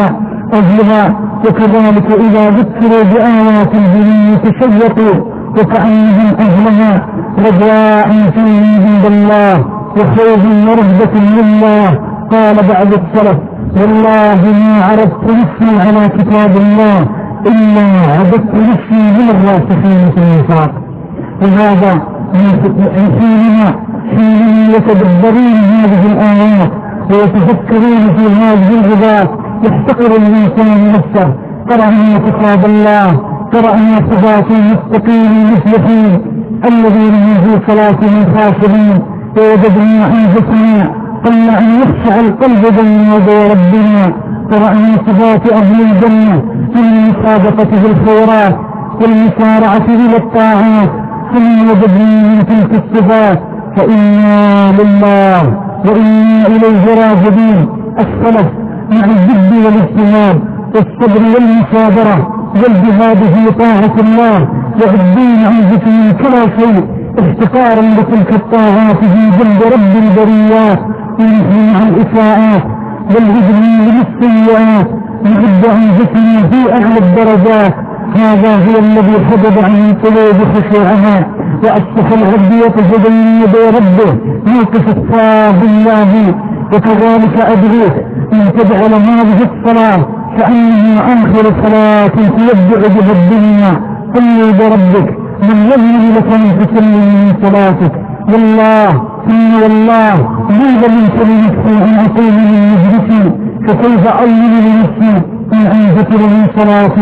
أهلها، وكذلك إذا ذكروا بآيات الجنين تشوقوا وكأنهم أهلها، رجاء فيهم عند الله وخوف ورهبة لله. قال بعض السلف والله ما عرفت نفسي على كتاب الله إلا عبدت نفسي من الراسخين في النفاق. وهذا حينما يتدبرون هذه الآيات ويتفكرون في هذه العباد يحتقر الإنسان نفسه. قرأنا كتاب الله، قرأنا صفات المستقيم المفلحين الذين هم في صلاتهم خاشعين، ووجدنا أنفسنا قل أن يخشع القلب بين يدي ربنا. قرأنا صفات أهل الجنة من المسابقة في الخيرات والمسارعة إلى الطاعات، ثم وجدنا من تلك الصفات فإنا لله وإنا إليه راجعون. السلف مع الجد والاجتهاد والصبر والمثابرة والجهاد في طاعة الله يعدون أنفسهم كلا شيء افتقارا لتلك الطاعات في جنب رب البريات، ونحن مع الإساءات والإجرام بالسيئات نعد أنفسنا في أعلى الدرجات. هذا هو الذي حجب عن القلوب خشوعها وأصبح العبد يقف بين يدي ربه موقف الصلاة بالله. وكذلك أدعوك أن تجعل هذه الصلاة كأنها آخر صلاة تودع بها الدنيا. قل بربك من يمنع لك أن تسلم من صلاتك. والله ثم والله ما ظلمت لنفسي أن أقوم من مجلسي، فكيف أعلم لنفسي أن أنذكر من صلاتي؟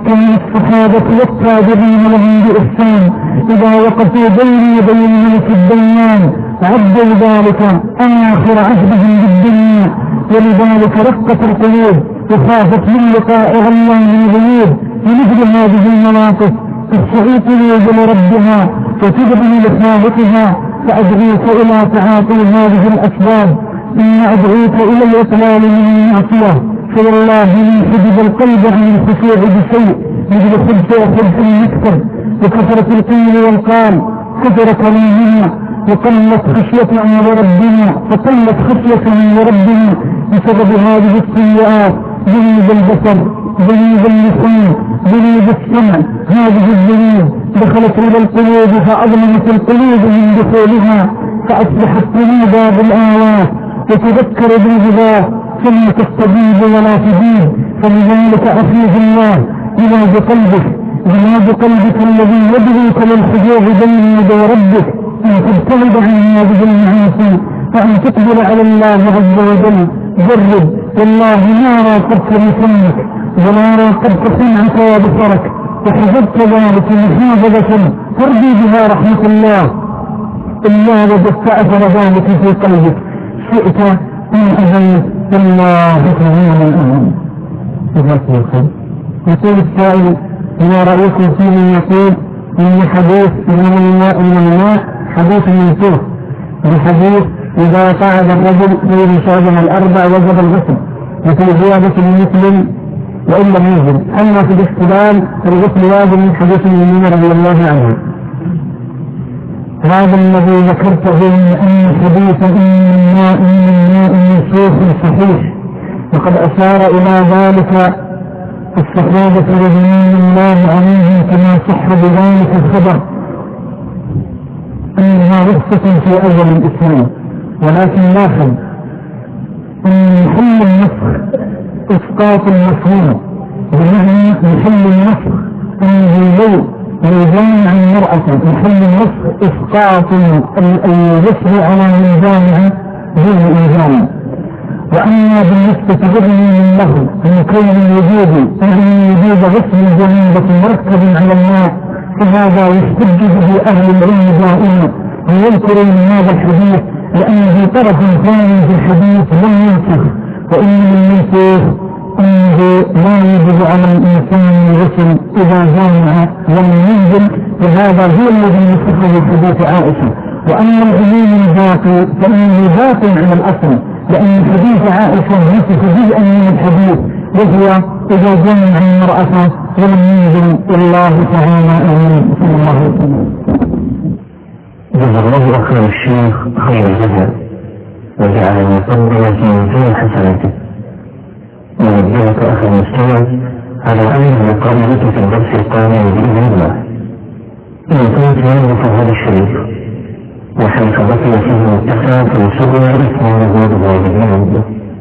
كان الصحابة والتابعين لهم بإحسان إذا وقفوا بين يدي الملك الديان عدوا ذلك آخر عهدهم بالدنيا، ولذلك رقت القلوب وخافت من لقاء الله من الغيوب. ونجد هذه المواقف تشعر قلوب لربها وتدعي لخالقها، فأدعوك إلى تعاطي هذه الأسباب، ثم أدعوك إلى الإقلال من المعصية، فوالله من حجب القلب عن الخشوع بشيء مثل خبث المكتب وكثرة القيل والقال، كثر كلامنا وقلت خشيتنا لربنا، فقلت خشيتنا لربنا بسبب هذه السيئات، ذنوب البصر، ذنوب اللسان، ذنوب السمع. هذه الذنوب دخلت إلى القلوب فأظلمت القلوب من دخولها، فأصبحت قلوبها بالآيات وتذكر بالهداه ثم تستجيب ولا تجيب. فلذلك أخيه الله علاج قلبك، علاج قلبك الذي يدعوك للخضوع بين يدي ربك، أن تبتعد عن هذه المعاصي وأن تقبل على الله عز وجل. جرب، والله ما راقبت لسانك ولا راقبت سمعك وبصرك، وحفظت ذلك محافظة ترجي بها رحمة الله، إلا وجدت أثر ذلك في قلبك، شئت أن أبيت الله تعالى الأمن. يقول السائل: ما رأيكم في من يقول إن حديث من الماء حديث منسوخ بحديث إذا قعد الرجل في مشاجم الأربع وجب الغسل، مثل زيادة المسلم وإن لم يجب، أما في الاحتلال فالغسل واجب من حديث المؤمن رضي الله عنه. هذا الذي ذكرته من أن حديث إن الماء منسوخ صحيح، وقد أشار إلى ذلك الصحابة رضوان الله عليهم كما صح بذلك الخبر أنها رخصة في أول الإسلام. ولكن لاحظ أن محل النسخ إسقاط المفهوم، بمعنى محل النسخ أنه لو ميزان عن المرأة، محل النسخ إسقاط الغسل على ميزانها دون ميزان. وأما بالنسبة لغني له من كون الوجود فإن وجود غسل الجنابة مركب على الماء، فهذا يحتج به أهل العلم دائما ويذكرون هذا الحديث لأنه طرف ثاني في الحديث لم ينسخ. وإن المنسوخ أنه لا يجب على الإنسان الغسل إذا جامع لم ينزل، وهذا هو الذي يصح في حديث عائشة. وأما العموم الباقي فإنه باق على الأصل، لأن حديث عائشة نسخ جزءا من الحديث، وهو إذا جامع المرأة ولم ينزل. الله تعالى أعلم. صلى الله عليه وسلم. جزا الله أخر الشيخ خير الجزاء، وجعل المفضل في ميزان حسناته. ونبهك أخي المستمع على أن مقابلة في الدرس القادم بإذن الله. إن كنت يعرف هذا الشريف وحيث بقي فيه متسع فيسرنا إثنان غير ذلك.